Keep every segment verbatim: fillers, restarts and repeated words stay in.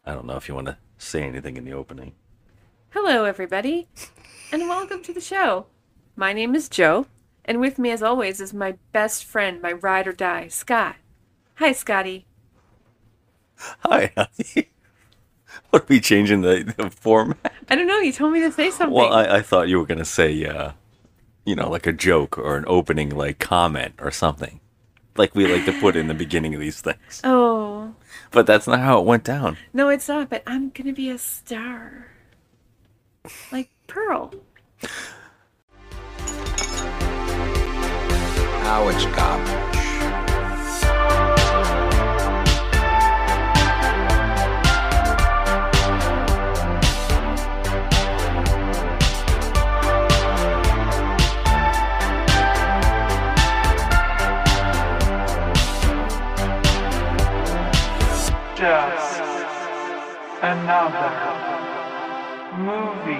I don't know if you want to say anything in the opening. Hello, everybody, and welcome to the show. My name is Joe, and with me, as always, is my best friend, my ride or die, Scott. Hi, Scotty. Hi, honey. What are we changing the, the format? I don't know, you told me to say Well, something. I, I thought you were going to say, uh, you know, like a joke or an opening, like comment or something. Like we like to put in the beginning of these things. Oh, But that's not how it went down. no, it's not, but I'm gonna be a star. Like Pearl. Now it's garbage. Just another movie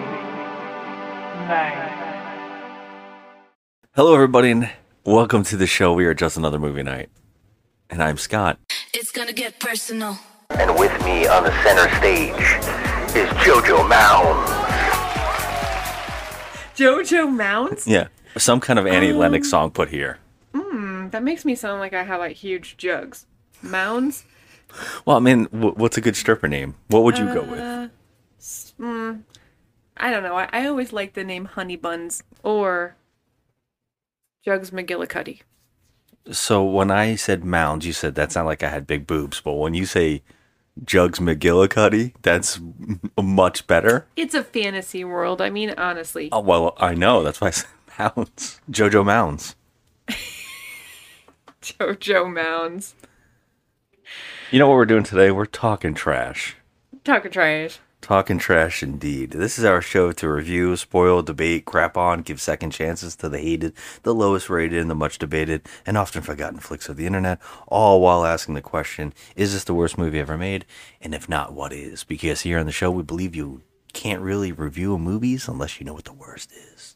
night. Hello, everybody, and welcome to the show. We are Just Another Movie Night. And I'm Scott. It's gonna get personal. And with me on the center stage is JoJo Mounds. Jojo Mounds? Yeah. Some kind of Annie Um, Lennox song put here. That makes me sound like I have like huge jugs. Mounds? Well, I mean, w- what's a good stripper name? What would you go with? Uh, s- mm, I don't know. I, I always like the name Honey Buns or Jugs McGillicuddy. So when I said mounds, you said that sounded like I had big boobs. But when you say Jugs McGillicuddy, that's m- much better. It's a fantasy world. I mean, honestly. Oh, well, I know. That's why I said mounds. JoJo Mounds. Jojo Mounds. You know what we're doing today? We're talking trash. Talking trash. Talking trash indeed. This is our show to review, spoil, debate, crap on, give second chances to the hated, the lowest rated, and the much debated, and often forgotten flicks of the internet, all while asking the question, is this the worst movie ever made? And if not, what is? Because here on the show, we believe you can't really review movies unless you know what the worst is.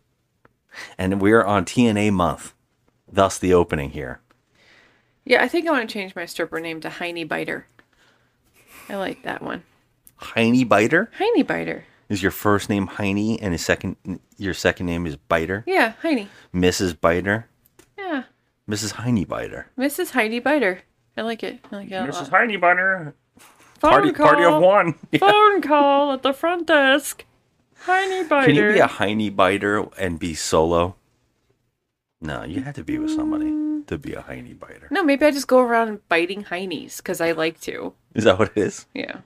And we're on T N A month, thus the opening here. Yeah, I think I want to change my stripper name to Heiny Biter. I like that one. Heiny Biter? Heiny Biter. Is your first name Heiny and his second your second name is Biter? Yeah, Heiny. Missus Biter? Yeah. Missus Heiny Biter. Missus Heidi Biter. I like it. I like it a lot. Heiny Biter. Phone Party call. party of one. Yeah. Phone call at the front desk. Heiny Biter. Can you be a Heiny Biter and be solo? No, you have to be with somebody to be a Heiny Biter. No, maybe I just go around biting heinies because I like to. Is that what it is? Yeah.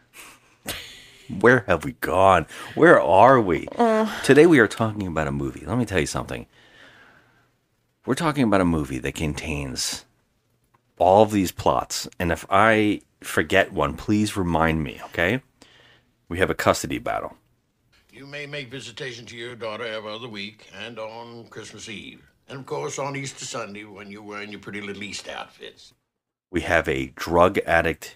Where have we gone? Where are we? Uh. Today we are talking about a movie. Let me tell you something. We're talking about a movie that contains all of these plots. And if I forget one, please remind me, okay? We have a custody battle. You may make visitation to your daughter every other week and on Christmas Eve. And of course on Easter Sunday when you're wearing your pretty little Easter outfits. We have a drug addict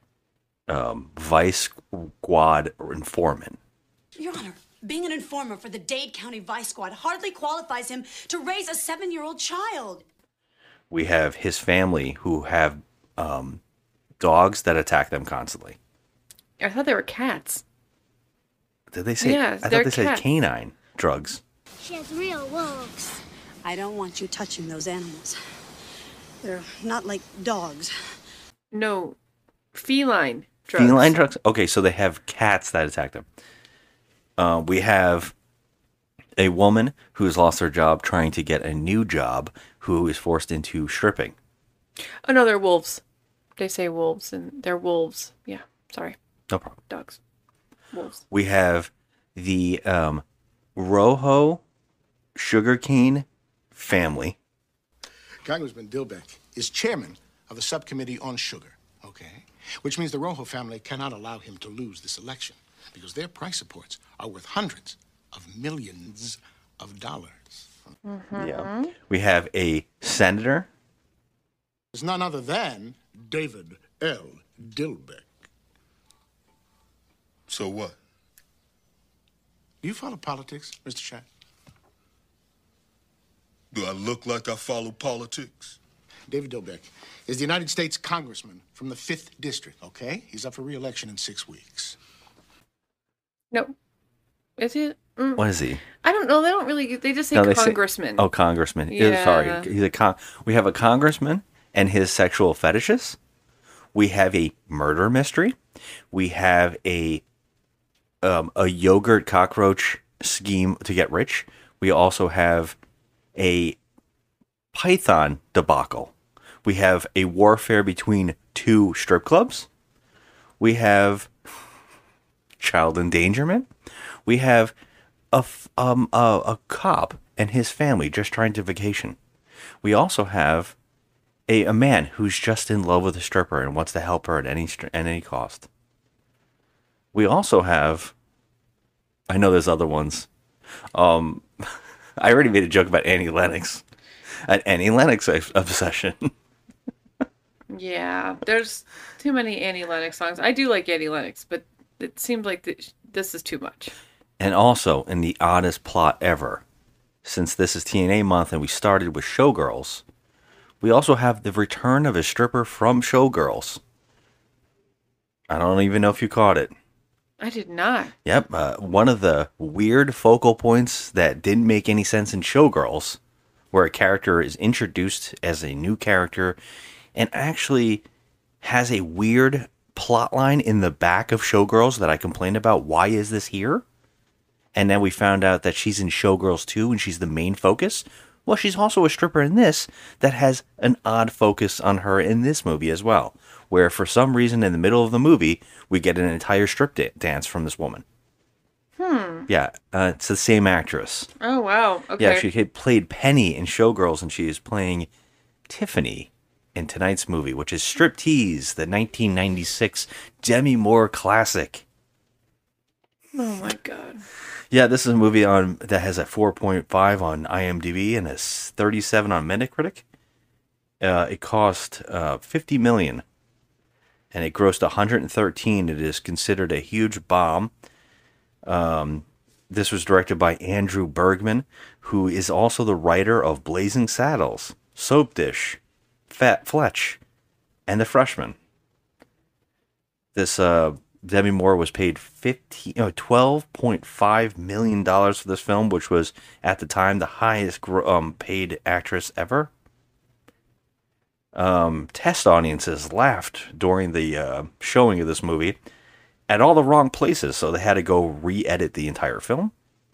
um, vice squad informant. Your Honor, being an informer for the Dade County Vice Squad hardly qualifies him to raise a seven-year-old child. We have his family who have um, dogs that attack them constantly. I thought they were cats. Did they say? Yeah, I they're thought they said cats. canine drugs. She has real wolves. I don't want you touching those animals. They're not like dogs. No, feline drugs. Feline drugs? Okay, so they have cats that attack them. Uh, we have a woman who has lost her job trying to get a new job who is forced into stripping. Oh no, they're wolves. They say wolves, and they're wolves. Yeah, sorry, No problem. dogs. Wolves. We have the um, Rojo sugarcane family. Congressman Dilbeck is chairman of the subcommittee on sugar, okay? Which means the Rojo family cannot allow him to lose this election because their price supports are worth hundreds of millions of dollars. Yeah. We have a senator. It's none other than David L. Dilbeck. So what? Do you follow politics, Mister Shaq? Do I look like I follow politics? David Dilbeck, is the United States Congressman from the fifth District, okay? He's up for re-election in six weeks. No. Is he? Mm. What is he? I don't know. They don't really. They just say No, they say- congressman. Oh, congressman. Yeah. Yeah. Sorry. He's a con- we have a congressman and his sexual fetishes. We have a murder mystery. We have a um, a yogurt cockroach scheme to get rich. We also have a python debacle. We have a warfare between two strip clubs. We have child endangerment. We have a, f- um, a, a cop and his family just trying to vacation. We also have a, a man who's just in love with a stripper and wants to help her at any str- at any cost. We also have, I know there's other ones. Um, I already made a joke about Annie Lennox, an Annie Lennox obsession. Yeah, there's too many Annie Lennox songs. I do like Annie Lennox, but it seems like th- this is too much. And also, in the oddest plot ever, since this is T N A month and we started with Showgirls, we also have the return of a stripper from Showgirls. I don't even know if you caught it. I did not. Yep, uh, one of the weird focal points that didn't make any sense in Showgirls, where a character is introduced as a new character and actually has a weird plot line in the back of Showgirls that I complained about. Why is this here? And then we found out that she's in Showgirls too, and she's the main focus. Well, she's also a stripper in this that has an odd focus on her in this movie as well, where for some reason in the middle of the movie, we get an entire strip da- dance from this woman. Hmm. Yeah, uh, it's the same actress. Oh, wow. Okay. Yeah, she had played Penny in Showgirls, and she is playing Tiffany in tonight's movie, which is Striptease, the nineteen ninety-six Demi Moore classic. Oh, my God. Yeah, this is a movie on that has a four point five on IMDb and a thirty-seven on Metacritic. Uh, it cost uh, fifty million dollars, and it grossed one hundred thirteen. It is considered a huge bomb. Um, this was directed by Andrew Bergman, who is also the writer of Blazing Saddles, Soap Dish, Fat Fletch, and The Freshman. This uh, Demi Moore was paid fifteen, oh, twelve point five million dollars for this film, which was at the time the highest gro- um, paid actress ever. Um, test audiences laughed during the uh, showing of this movie at all the wrong places, so they had to go re-edit the entire film.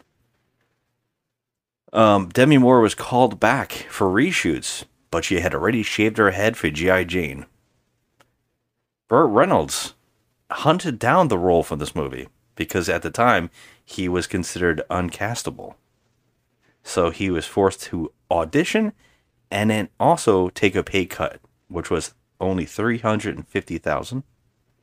Um, Demi Moore was called back for reshoots, but she had already shaved her head for G I. Jane. Burt Reynolds hunted down the role for this movie because at the time he was considered uncastable. So he was forced to audition and then also take a pay cut, which was only three hundred fifty thousand dollars.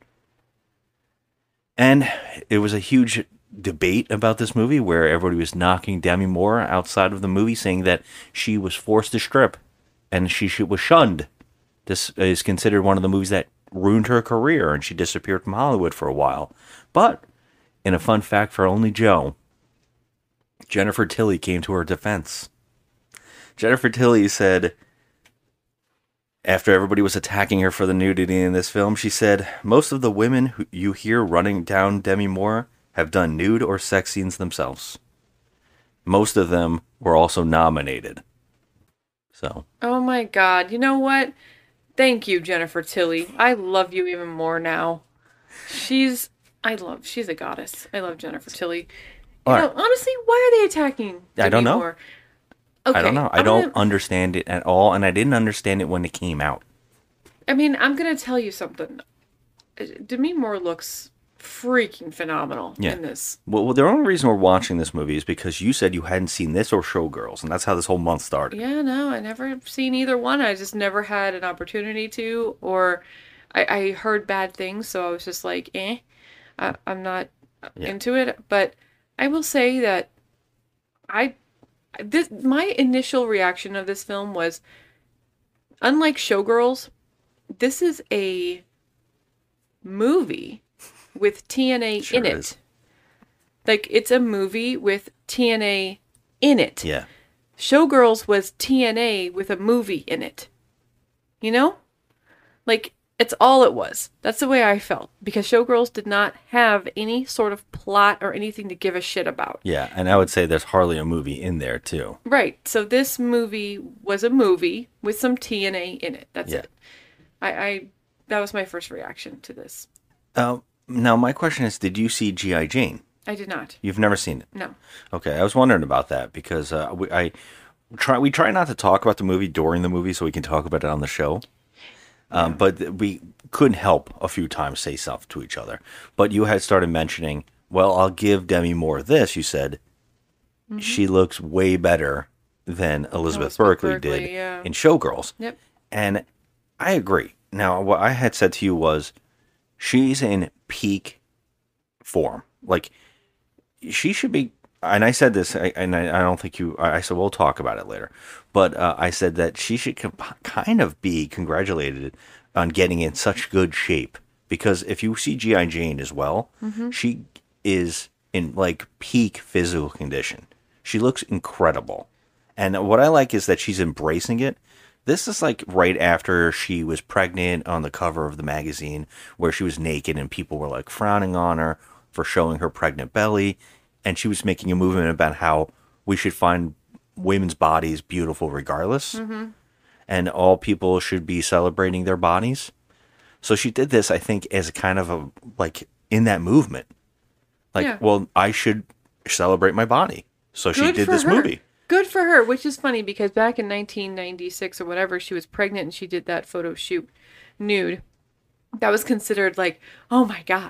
And it was a huge debate about this movie where everybody was knocking Demi Moore outside of the movie, saying that she was forced to strip and she, she was shunned. This is considered one of the movies that ruined her career, and she disappeared from Hollywood for a while. But, in a fun fact for only Joe, Jennifer Tilly came to her defense. Jennifer Tilly said, after everybody was attacking her for the nudity in this film, she said, most of the women who you hear running down Demi Moore have done nude or sex scenes themselves. Most of them were also nominated. So. Oh my God. You know what? Thank you, Jennifer Tilly. I love you even more now. She's, I love, she's a goddess. I love Jennifer Tilly. You All know, right. honestly, why are they attacking I don't Demi know. Moore? Okay, I don't know. I I'm don't gonna- understand it at all, and I didn't understand it when it came out. I mean, I'm going to tell you something. Demi Moore looks freaking phenomenal Yeah. in this. Well, well, the only reason we're watching this movie is because you said you hadn't seen this or Showgirls, and that's how this whole month started. Yeah, no, I never seen either one. I just never had an opportunity to, or I, I heard bad things, so I was just like, eh, I, I'm not Yeah. into it. But I will say that I, this my initial reaction of this film was, unlike Showgirls, this is a movie with T N A Sure in it. is. Like, it's a movie with T N A in it. Yeah. Showgirls was T N A with a movie in it. You know? Like, it's all it was. That's the way I felt. Because Showgirls did not have any sort of plot or anything to give a shit about. Yeah, and I would say there's hardly a movie in there, too. Right. So this movie was a movie with some T N A in it. That's Yeah. it. I, I that was my first reaction to this. Uh, now, my question is, did you see G I. Jane? I did not. You've never seen it? No. Okay, I was wondering about that because uh, we, I try we try not to talk about the movie during the movie so we can talk about it on the show. Um, but we couldn't help a few times say stuff to each other. But you had started mentioning, well, I'll give Demi Moore this. You said mm-hmm. she looks way better than Elizabeth, Elizabeth Berkley, Berkley did yeah. in Showgirls. Yep. And I agree. Now, what I had said to you was she's in peak form. Like, she should be, and I said this, and I, I don't think you, I said, we'll talk about it later. But uh, I said that she should kind of be congratulated on getting in such good shape. Because if you see G I. Jane as well, mm-hmm. she is in like peak physical condition. She looks incredible. And what I like is that she's embracing it. This is like right after she was pregnant on the cover of the magazine where she was naked and people were like frowning on her for showing her pregnant belly. And she was making a movement about how we should find women's bodies beautiful regardless. Mm-hmm. And all people should be celebrating their bodies. So she did this, I think, as kind of a, like, in that movement. Like, yeah. well, I should celebrate my body. So Good she did this her. movie. Good for her, which is funny because back in nineteen ninety-six or whatever, she was pregnant and she did that photo shoot nude. That was considered like, oh my God.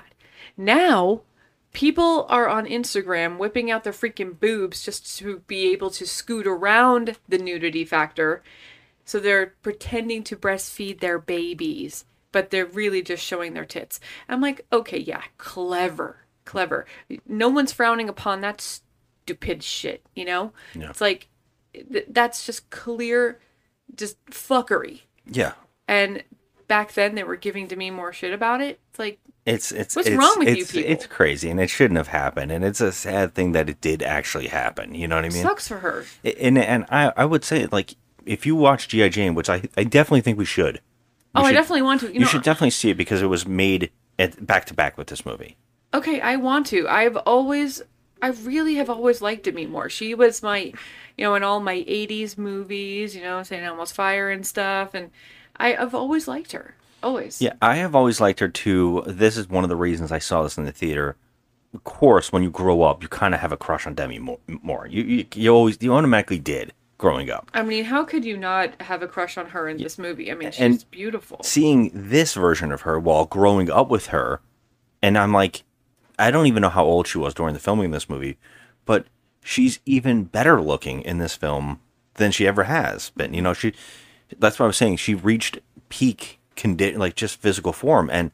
Now, people are on Instagram whipping out their freaking boobs just to be able to scoot around the nudity factor. So they're pretending to breastfeed their babies, but they're really just showing their tits. I'm like, okay, yeah, clever, clever. No one's frowning upon that stupid shit, you know? Yeah. It's like, th- that's just clear, just fuckery. Yeah. And back then they were giving Demi more shit about it. It's like, It's it's what's it's, wrong with it's, you people? It's crazy, and it shouldn't have happened. And it's a sad thing that it did actually happen. You know what I mean? Sucks for her. And and I, I would say, like, if you watch G I. Jane, which I, I definitely think we should. We oh, should, I definitely want to. You, you know, should definitely see it because it was made at back to back with this movie. Okay, I want to. I've always, I really have always liked Demi Moore. She was my, you know, in all my eighties movies, you know, Saint Elmo's Fire and stuff, and I, I've always liked her. Always. Yeah, I have always liked her too. This is one of the reasons I saw this in the theater. Of course, when you grow up, you kind of have a crush on Demi Moore. You, you you always you automatically did growing up. I mean, how could you not have a crush on her in this movie? I mean, she's and beautiful. Seeing this version of her while growing up with her, and I'm like, I don't even know how old she was during the filming of this movie, but she's even better looking in this film than she ever has been. You know, she that's what I was saying. She reached peak condition, like just physical form, and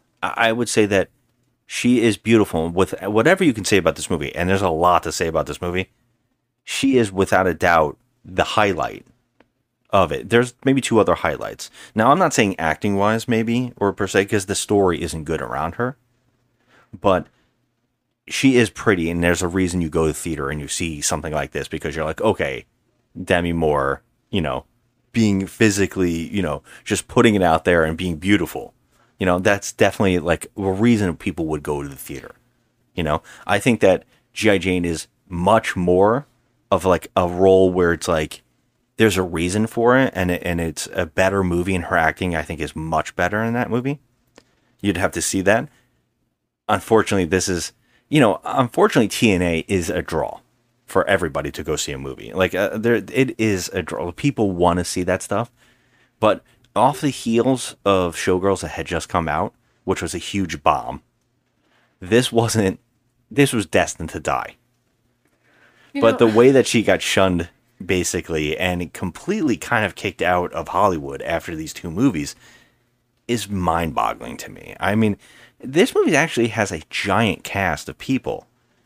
I would say that she is beautiful with whatever you can say about this movie, and there's a lot to say about this movie. She is without a doubt the highlight of it. There's maybe two other highlights. Now, I'm not saying acting wise, maybe, or per se, because the story isn't good around her, but she is pretty, and there's a reason you go to the theater and you see something like this, because you're like, okay, Demi Moore, you know, being physically, you know, just putting it out there and being beautiful. You know, that's definitely like a reason people would go to the theater. You know, I think that G I. Jane is much more of like a role where it's like there's a reason for it, and it, and it's a better movie, and her acting, I think, is much better in that movie. You'd have to see that. Unfortunately, this is, you know, unfortunately, T N A is a draw for everybody to go see a movie. Like, uh, there, it is a draw. People want to see that stuff. But off the heels of Showgirls that had just come out, which was a huge bomb, this wasn't, this was destined to die. You but know, the way that she got shunned, basically, and completely kind of kicked out of Hollywood after these two movies is mind-boggling to me. I mean, this movie actually has a giant cast of people.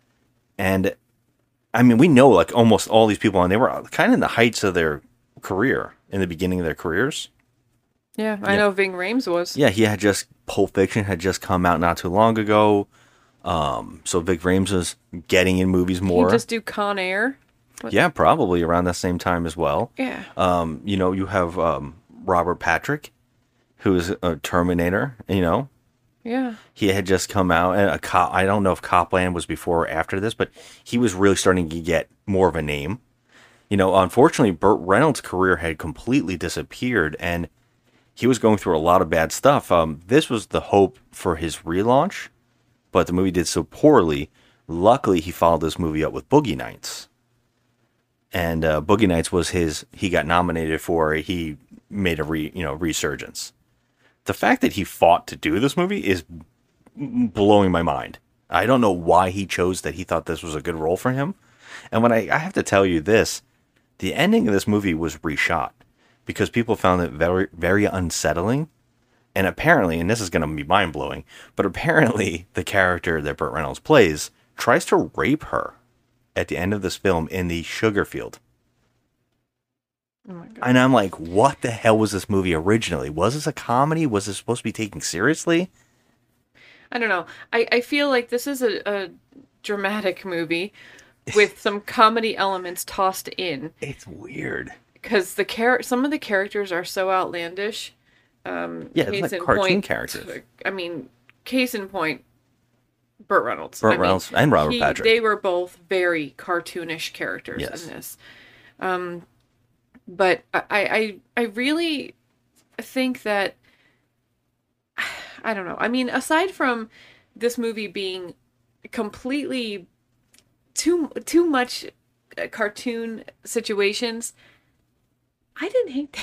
And I mean, we know like almost all these people, and they were kind of in the heights of their career, in the beginning of their careers. Yeah, I yeah. know Ving Rhames was. Yeah, he had just, Pulp Fiction had just come out not too long ago. Um, so Ving Rhames was getting in movies more. Did he just do Con Air? What? Yeah, probably around that same time as well. Yeah. Um, you know, you have um, Robert Patrick, who is a Terminator, you know. Yeah. He had just come out, and a cop, I don't know if Copland was before or after this, but he was really starting to get more of a name. You know, unfortunately, Burt Reynolds' career had completely disappeared, and he was going through a lot of bad stuff. Um, this was the hope for his relaunch, but the movie did so poorly. Luckily, he followed this movie up with Boogie Nights. And uh, Boogie Nights was his, he got nominated for, he made a re, you know, resurgence. The fact that he fought to do this movie is blowing my mind. I don't know why he chose that he thought this was a good role for him. And when I, I have to tell you this, the ending of this movie was reshot because people found it very, very unsettling. And apparently, and this is going to be mind-blowing, but apparently the character that Burt Reynolds plays tries to rape her at the end of this film in the sugar field. Oh my God. And I'm like, what the hell was this movie originally? Was this a comedy? Was it supposed to be taken seriously? I don't know. I, I feel like this is a, a dramatic movie with some comedy elements tossed in. It's weird. Because the char- some of the characters are so outlandish. Um, yeah, it's like cartoon point, characters. I mean, case in point, Burt Reynolds. Burt I Reynolds mean, and Robert he, Patrick. They were both very cartoonish characters yes. in this. Um, but I, I, I really think that, I don't know. I mean, aside from this movie being completely too too much cartoon situations, I didn't hate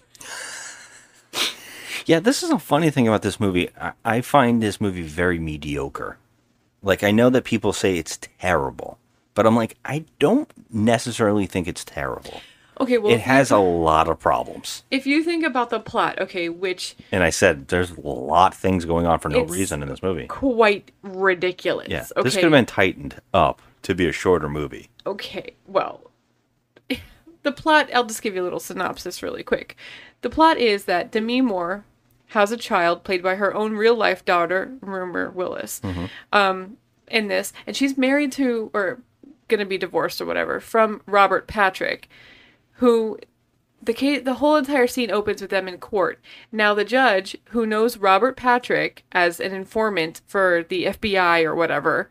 this. Yeah, this is a funny thing about this movie. I, I find this movie very mediocre. Like, I know that people say it's terrible, but I'm like, I don't necessarily think it's terrible. Okay, well, it has you, a lot of problems. If you think about the plot, okay, which... And I said, there's a lot of things going on for no reason in this movie. Quite ridiculous. Yeah, okay. This could have been tightened up to be a shorter movie. Okay, well, the plot, I'll just give you a little synopsis really quick. The plot is that Demi Moore has a child played by her own real-life daughter, Rumor Willis, mm-hmm. um, in this, and she's married to, or going to be divorced or whatever, from Robert Patrick, who the case, the whole entire scene opens with them in court. Now the judge, who knows Robert Patrick as an informant for the F B I or whatever,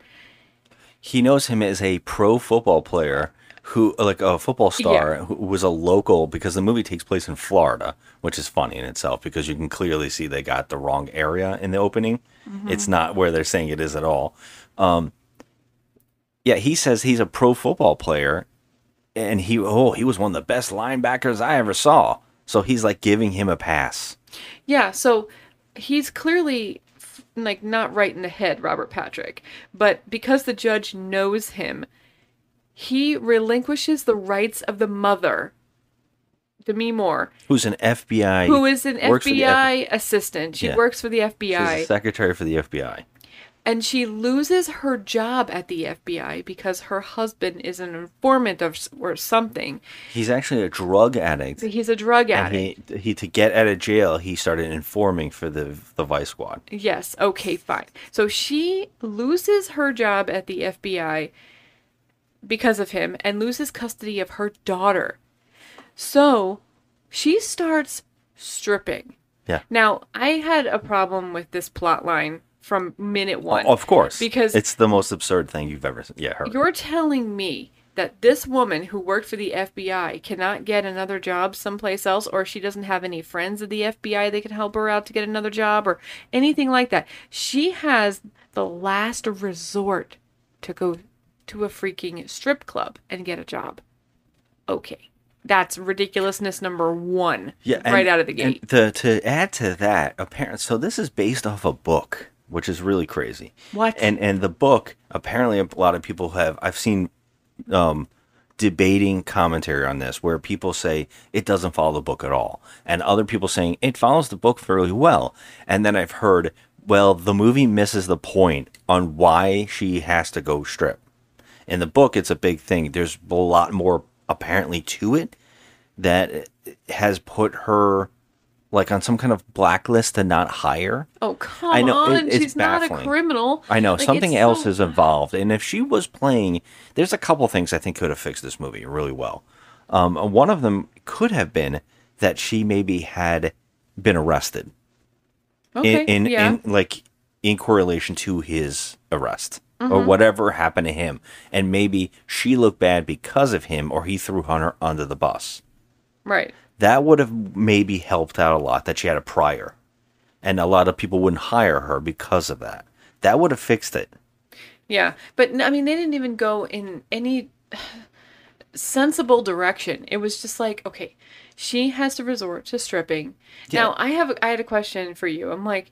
he knows him as a pro football player who, like a football star, yeah. who was a local, because the movie takes place in Florida, which is funny in itself because you can clearly see they got the wrong area in the opening. Mm-hmm. It's not where they're saying it is at all. Um, yeah, he says he's a pro football player. And he, oh, he was one of the best linebackers I ever saw. So he's like giving him a pass. Yeah, so he's clearly like not right in the head, Robert Patrick. But because the judge knows him, he relinquishes the rights of the mother, Demi Moore, who's an F B I, who is an F B I F- assistant. She yeah. works for the F B I. She's a secretary for the F B I. And she loses her job at the F B I because her husband is an informant of or something. He's actually a drug addict. He's a drug and addict. He, he to get out of jail, he started informing for the the Vice Squad. Yes. Okay. Fine. So she loses her job at the F B I because of him, and loses custody of her daughter. So she starts stripping. Yeah. Now I had a problem with this plot line from minute one. Oh, of course. Because it's the most absurd thing you've ever yeah, heard. You're telling me that this woman who worked for the F B I cannot get another job someplace else, or she doesn't have any friends at the F B I that can help her out to get another job or anything like that. She has the last resort to go to a freaking strip club and get a job. Okay. That's ridiculousness number one. Yeah, right and, out of the gate. And the, to add to that, apparently, so this is based off a book, which is really crazy. What? And and the book, apparently a lot of people have, I've seen um, debating commentary on this, where people say it doesn't follow the book at all. And other people saying it follows the book fairly well. And then I've heard, well, the movie misses the point on why she has to go strip. In the book, it's a big thing. There's a lot more apparently to it that has put her like on some kind of blacklist to not hire. Oh, come I know, on. it, it's She's baffling. not a criminal. I know. Like, something it's else so... is involved. And if she was playing, there's a couple things I think could have fixed this movie really well. Um, one of them could have been that she maybe had been arrested. Okay, In, in, yeah. in like in correlation to his arrest or Mhm. whatever happened to him, and maybe she looked bad because of him, or he threw her under the bus. Right. That would have maybe helped out a lot, that she had a prior, and a lot of people wouldn't hire her because of that. That would have fixed it. Yeah, but n- I mean, they didn't even go in any sensible direction. It was just like, okay, she has to resort to stripping. Yeah. Now, I have I had a question for you. I'm like,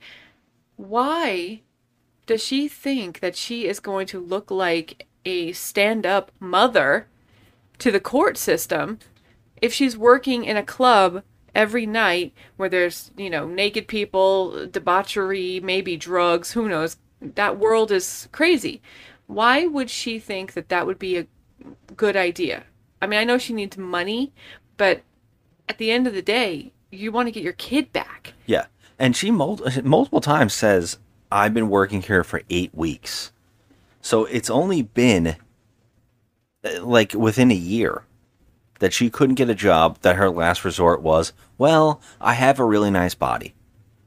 why does she think that she is going to look like a stand-up mother to the court system if she's working in a club every night where there's, you know, naked people, debauchery, maybe drugs, who knows? That world is crazy. Why would she think that that would be a good idea? I mean, I know she needs money, but at the end of the day, you want to get your kid back. Yeah. And she mul- multiple times says, I've been working here for eight weeks. So it's only been uh, like within a year that she couldn't get a job, that her last resort was, well, I have a really nice body,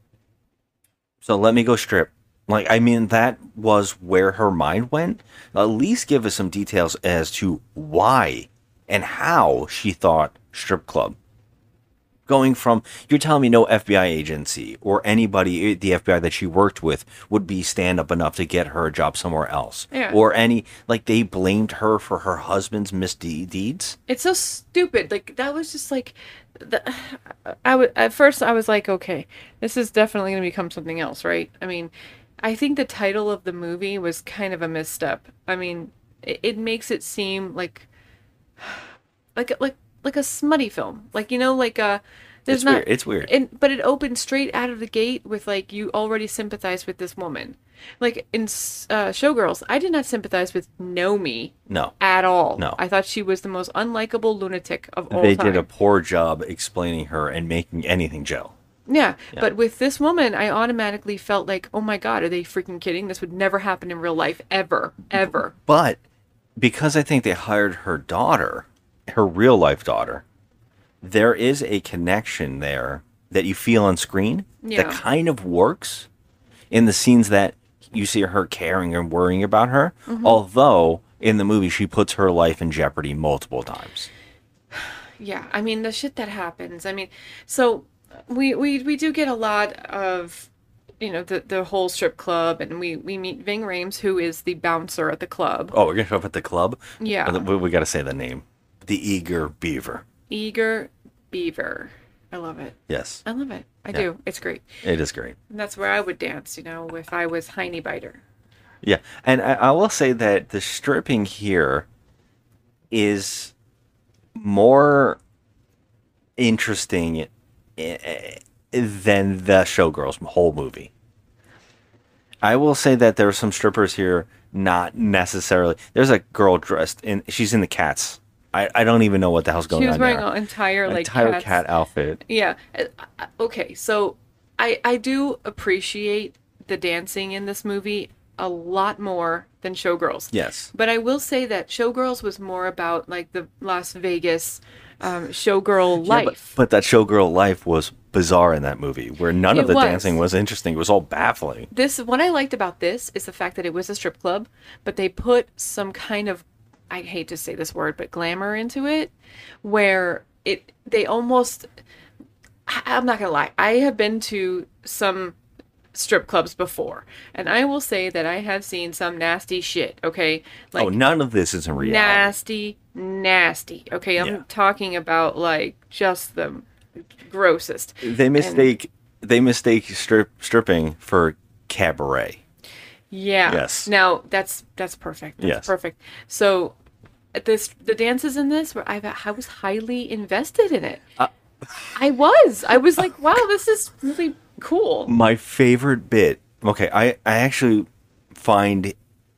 so let me go strip. Like, I mean, that was where her mind went. At least give us some details as to why and how she thought strip club. Going from, you're telling me no F B I agency or anybody at the F B I that she worked with would be stand up enough to get her a job somewhere else. Yeah. Or any, like, they blamed her for her husband's misdeeds. It's so stupid. Like, that was just like, the, I w- at first I was like, okay, this is definitely going to become something else, right? I mean, I think the title of the movie was kind of a misstep. I mean, it, it makes it seem like, like, like, like a smutty film. Like, you know, like a, there's It's not, weird. It's weird. And, but it opened straight out of the gate with like, you already sympathize with this woman. Like in uh, Showgirls, I did not sympathize with Nomi No. at all. No. I thought she was the most unlikable lunatic of all They time. did a poor job explaining her and making anything gel. Yeah, Yeah. but with this woman, I automatically felt like, oh my God, are they freaking kidding? This would never happen in real life, ever, ever. But because I think they hired her daughter, her real life daughter, there is a connection there that you feel on screen Yeah. that kind of works in the scenes that you see her caring and worrying about her. Mhm. Although in the movie, she puts her life in jeopardy multiple times. Yeah, I mean, the shit that happens. I mean, so we we, we do get a lot of, you know, the, the whole strip club, and we, we meet Ving Rhames, who is the bouncer at the club. Oh, we're going to show up at the club? Yeah. We, we got to say the name. The Eager Beaver. Eager Beaver. I love it. Yes. I love it. I Yeah. do. It's great. It is great. And that's where I would dance, you know, if I was Heine Biter. Yeah, and I, I will say that the stripping here is more interesting eh, than the Showgirls whole movie. I will say that there are some strippers here, not necessarily. There's a girl dressed in, she's in the Cats. I, I don't even know what the hell's going She was on wearing there. an entire, like, entire Cats- cat outfit. Yeah. Uh, uh, Okay, so I I do appreciate the dancing in this movie a lot more than Showgirls. Yes. But I will say that Showgirls was more about like the Las Vegas um, showgirl Yeah, but- life. but, that showgirl life was bizarre in that movie, where none of It the was. dancing was interesting. It was all baffling. This what I liked about this is the fact that it was a strip club, but they put some kind of, I hate to say this word, but glamour into it, where it they almost I- I'm not gonna lie, I have been to some strip clubs before, and I will say that I have seen some nasty shit. Okay, like oh, none of this is in reality. nasty, nasty. Okay, I'm Yeah. talking about like just the grossest. They And- mistake they mistake strip stripping for cabaret. Yeah. Yes. Now that's that's perfect. That's Yes. perfect. So this the dances in this where I I was highly invested in it. Uh, I was. I was like, wow, this is really cool. My favorite bit. Okay, I I actually find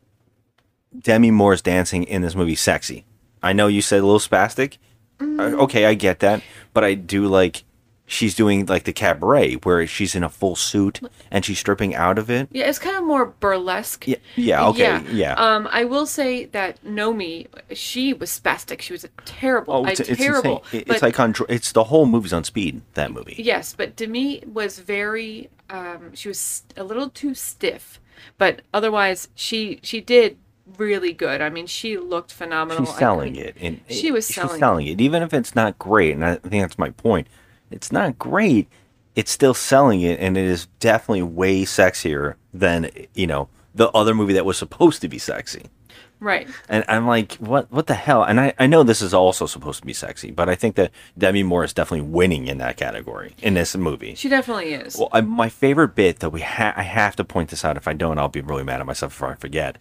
Demi Moore's dancing in this movie sexy. I know you said a little spastic. Mm. Uh, Okay, I get that, but I do like she's doing like the cabaret where she's in a full suit and she's stripping out of it. Yeah, it's kind of more burlesque. Yeah, yeah, okay, yeah. Um, I will say that Nomi, she was spastic. She was a terrible, Oh, a it's, it's terrible. insane. It- but, It's like on. dr- It's the whole movie's on speed. That movie. yes, but Demi was very. Um, she was a little too stiff, but otherwise, she she did really good. I mean, she looked phenomenal. She's I- selling I- it. And She was she's selling selling it. Even if it's not great, and I think that's my point. It's not great. It's still selling it, and it is definitely way sexier than, you know, the other movie that was supposed to be sexy. Right. And I'm like, what what the hell? And I, I know this is also supposed to be sexy, but I think that Demi Moore is definitely winning in that category in this movie. She definitely is. Well, I, my favorite bit that we ha- I have to point this out. If I don't, I'll be really mad at myself if I forget.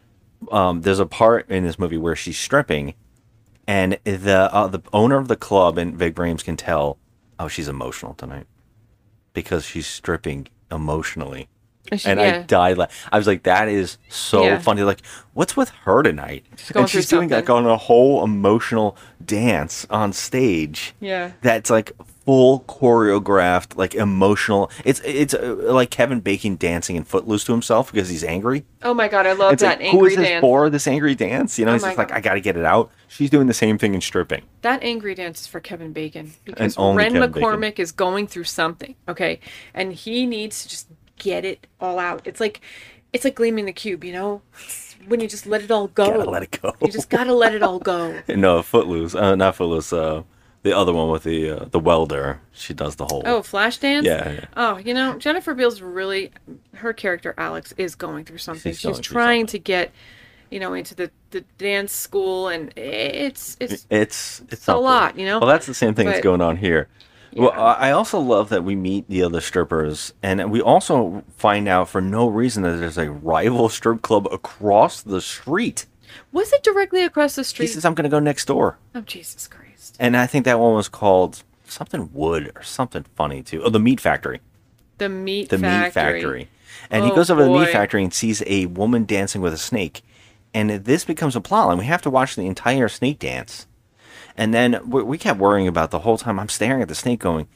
Um, there's a part in this movie where she's stripping, and the uh, the owner of the club and Vig Brames can tell, oh, she's emotional tonight because she's stripping emotionally. And she- and I yeah. died. La- I was like, that is so Yeah. funny. Like, what's with her tonight? going And she's through doing like something. on a whole emotional dance on stage. Yeah. That's like full choreographed, like emotional. It's it's uh, like Kevin Bacon dancing in Footloose to himself because he's angry. Oh my god, I love It's that like, who angry is this dance. for? This angry dance? You know, Oh he's my just like, God. I got to get it out. She's doing the same thing in stripping. That angry dance is for Kevin Bacon because only Ren Kevin Bacon. McCormick is going through something, okay, and he needs to just get it all out. It's like, it's like Gleaming the Cube, you know, when you just let it all go. Gotta let it go. You just gotta let it all go. No, Footloose. Uh, not Footloose. Uh, the other one with the uh, the welder. She does the whole. Oh, Flashdance. Yeah, yeah. Oh, you know, Jennifer Beals really, her character Alex is going through something. She's She's, going through trying to get, you know, into the, the dance school, and it's it's It's it's a something. lot, you know? Well, that's the same thing that's But- going on here. Well, I I also love that we meet the other strippers, and we also find out for no reason that there's a rival strip club across the street. Was it directly across the He street? says, "I'm going to go next door," Oh, Jesus Christ. and I think that one was called something Wood or something funny too. Oh, the Meat Factory. The meat The factory. Meat Factory. And he Oh, goes over to the boy. Meat Factory and sees a woman dancing with a snake, and this becomes a plot line. We have to watch the entire snake dance. And then we we kept worrying about the whole time. I'm staring at the snake going,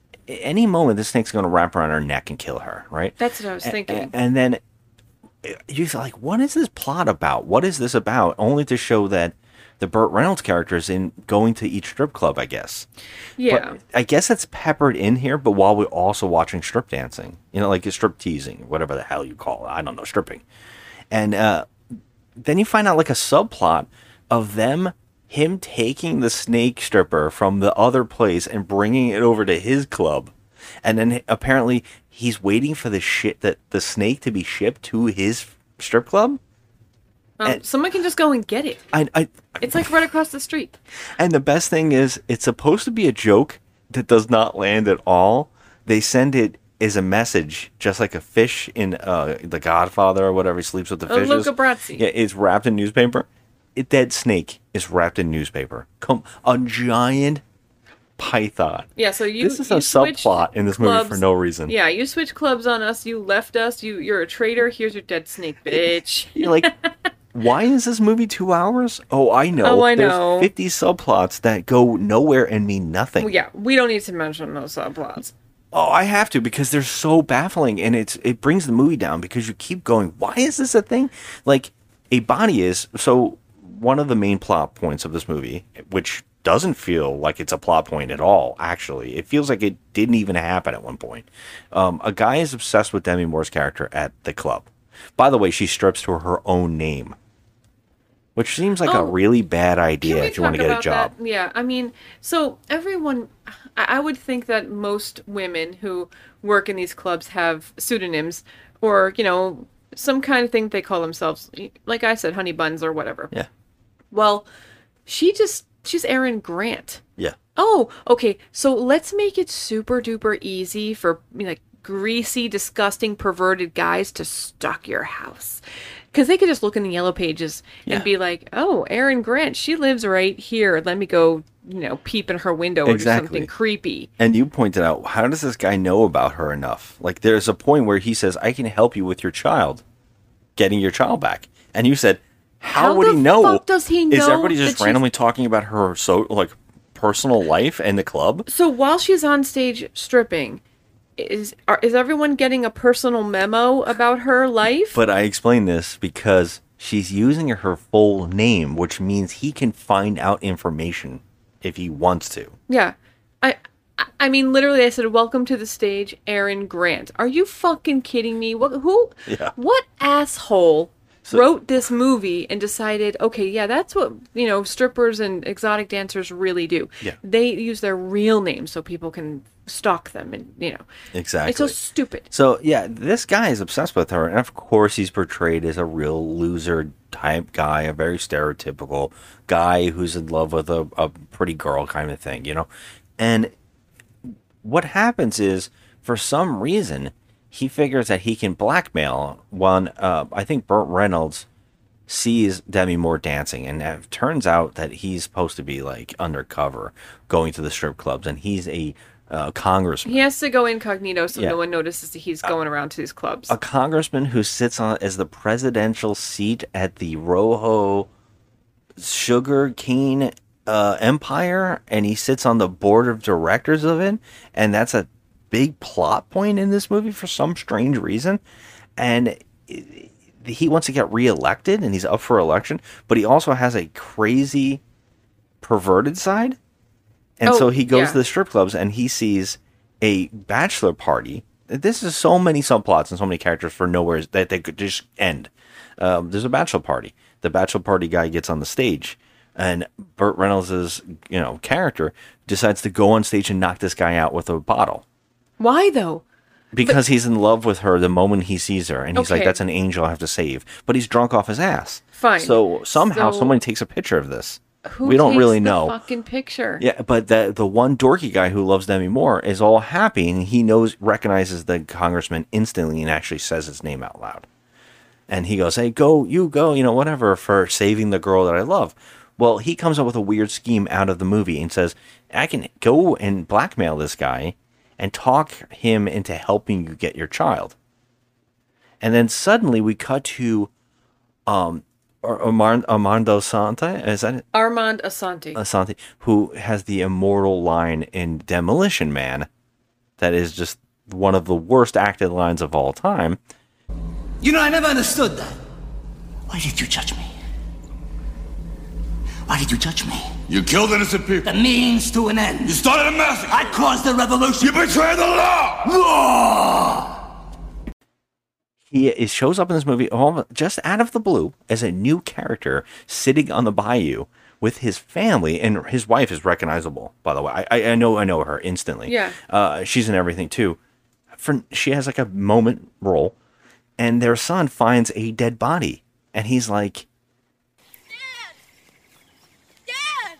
any moment this snake's going to wrap around her neck and kill her, right? That's what I was A- thinking. a- And then you're like, what is this plot about? What is this about? Only to show that the Burt Reynolds character is in going to each strip club, I guess. Yeah. But I guess it's peppered in here, but while we're also watching strip dancing, you know, like strip teasing, whatever the hell you call it. I don't know, stripping. And uh, then you find out like a subplot of them, him taking the snake stripper from the other place and bringing it over to his club. And then apparently he's waiting for the shit that the snake to be shipped to his strip club. Um, and- someone can just go and get it. I, I, It's like right across the street. And the best thing is, it's supposed to be a joke that does not land at all. They send it as a message, just like a fish in uh, The Godfather or whatever. He sleeps with the Oh, fishes. Luca Brasi. Yeah, it's wrapped in newspaper. A dead snake is wrapped in newspaper. Come, a giant python. Yeah, so you This is a you switched subplot in this movie for clubs. no reason. Yeah, you switched clubs on us. You left us. You you're a traitor. Here's your dead snake, bitch. You're like, why is this movie two hours? Oh, I know. Oh, I There's know. fifty subplots that go nowhere and mean nothing. Well, yeah, we don't need to mention those subplots. Oh, I have to because they're so baffling, and it's it brings the movie down because you keep going. Why is this a thing? Like a body is so. One of the main plot points of this movie, which doesn't feel like it's a plot point at all. Actually, it feels like it didn't even happen at one point. Um, a guy is obsessed with Demi Moore's character at the club. By the way, she strips to her own name, which seems like a Oh, really bad Can idea we if you want to talk get a about job. that? Yeah, I mean, so everyone, I I would think that most women who work in these clubs have pseudonyms or, you know, some kind of thing they call themselves, like I said, honey buns or whatever. Yeah, Well, she just, she's Erin Grant. yeah. Oh, okay. So let's make it super duper easy for you know, like greasy, disgusting, perverted guys to stalk your house. Because they could just look in the yellow pages Yeah. and be like, oh, Erin Grant, she lives right here. Let me go, you know, peep in her window or Exactly. do something creepy. And you pointed out, how does this guy know about her enough? Like, there's a point where he says, I can help you with your child, getting your child back. And you said, how, How would the he know? fuck does he Is know everybody that just she's- randomly talking about her, so like, personal life in the club. So while she's on stage stripping, is are, is everyone getting a personal memo about her life? But I explain this because she's using her full name, which means he can find out information if he wants to. Yeah. I I mean, literally, I said, "Welcome to the stage, Aaron Grant." Are you fucking kidding me? What? Who? Yeah. What asshole So- wrote this movie and decided, okay, yeah, that's what, you know, strippers and exotic dancers really do. Yeah. They use their real names so people can stalk them, and you know, Exactly. it's so stupid. So yeah, this guy is obsessed with her, and of course he's portrayed as a real loser type guy, a very stereotypical guy who's in love with a, a pretty girl kind of thing, you know. And what happens is, for some reason, he figures that he can blackmail one. Uh, I think Burt Reynolds sees Demi Moore dancing, and it turns out that he's supposed to be like undercover, going to the strip clubs, and he's a uh, congressman. He has to go incognito so Yeah. no one notices that he's going around to these clubs. A congressman who sits on as the presidential seat at the Rojo sugar cane uh, empire, and he sits on the board of directors of it, and that's a big plot point in this movie for some strange reason. And he wants to get reelected, and he's up for election, but he also has a crazy perverted side. And Oh, so he goes yeah. to the strip clubs and he sees a bachelor party. This is so many subplots and so many characters for nowhere that they could just end. Um, there's a bachelor party. The bachelor party guy gets on the stage, and Burt Reynolds' you know character decides to go on stage and knock this guy out with a bottle. Why though? Because he's in love with her the moment he sees her, and he's like, Okay. "That's an angel I have to save." But he's drunk off his ass. Fine. So somehow So- someone takes a picture of this. Who we don't takes really the know. fucking picture. Yeah, but the the one dorky guy who loves Demi Moore is all happy, and he knows recognizes the congressman instantly, and actually says his name out loud. And he goes, "Hey, go, you go, you know, whatever, for saving the girl that I love." Well, he comes up with a weird scheme out of the movie and says, "I can go and blackmail this guy and talk him into helping you get your child." And then suddenly we cut to um, Armand, Armando Santa, is that it? Armand Asante. Asante, who has the immortal line in Demolition Man that is just one of the worst acted lines of all time. You know, I never understood that. Why did you judge me? Why did you judge me? You killed innocent people. The means to an end. You started a massacre. I caused the revolution. You betrayed the law. Law! He is, shows up in this movie all, just out of the blue as a new character sitting on the bayou with his family, and his wife is recognizable, by the way. I, I, I know I know her instantly. Yeah. Uh, she's in everything, too. For, she has like a moment role, and their son finds a dead body, and he's like, Dad!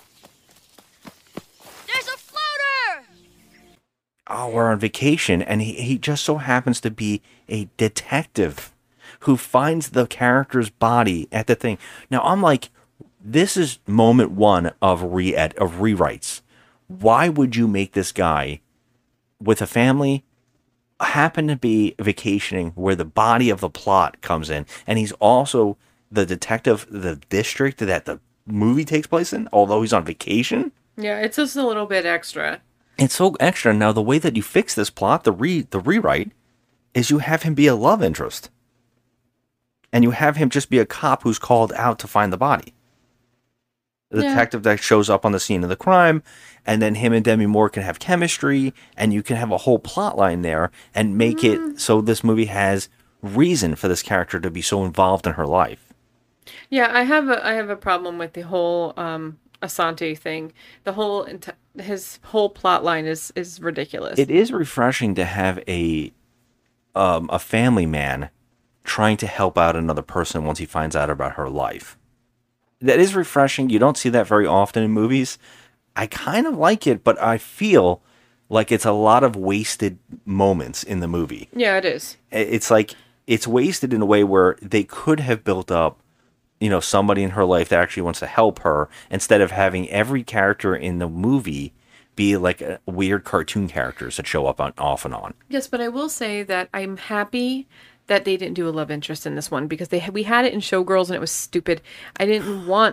There's a floater! oh, we're on vacation, and he, he just so happens to be a detective who finds the character's body at the thing. Now, I'm like, this is moment one of re of rewrites. Why would you make this guy with a family happen to be vacationing where the body of the plot comes in, and he's also the detective, the district that the movie takes place in, although he's on vacation? Yeah, it's just a little bit extra. It's so extra. Now, the way that you fix this plot, the re the rewrite, is you have him be a love interest. And you have him just be a cop who's called out to find the body. The Yeah. detective that shows up on the scene of the crime, and then him and Demi Moore can have chemistry, and you can have a whole plot line there and make Mm. it so this movie has reason for this character to be so involved in her life. Yeah, I have a I have a problem with the whole um Asante thing. The whole enti- his whole plot line is is ridiculous. It is refreshing to have a um, a family man trying to help out another person once he finds out about her life. That is refreshing. You don't see that very often in movies. I kind of like it, but I feel like it's a lot of wasted moments in the movie. Yeah, it is. It's like it's wasted in a way where they could have built up, you know, somebody in her life that actually wants to help her, instead of having every character in the movie be like a weird cartoon characters that show up on off and on. Yes, but I will say that I'm happy that they didn't do a love interest in this one, because they we had it in Showgirls and it was stupid. I didn't want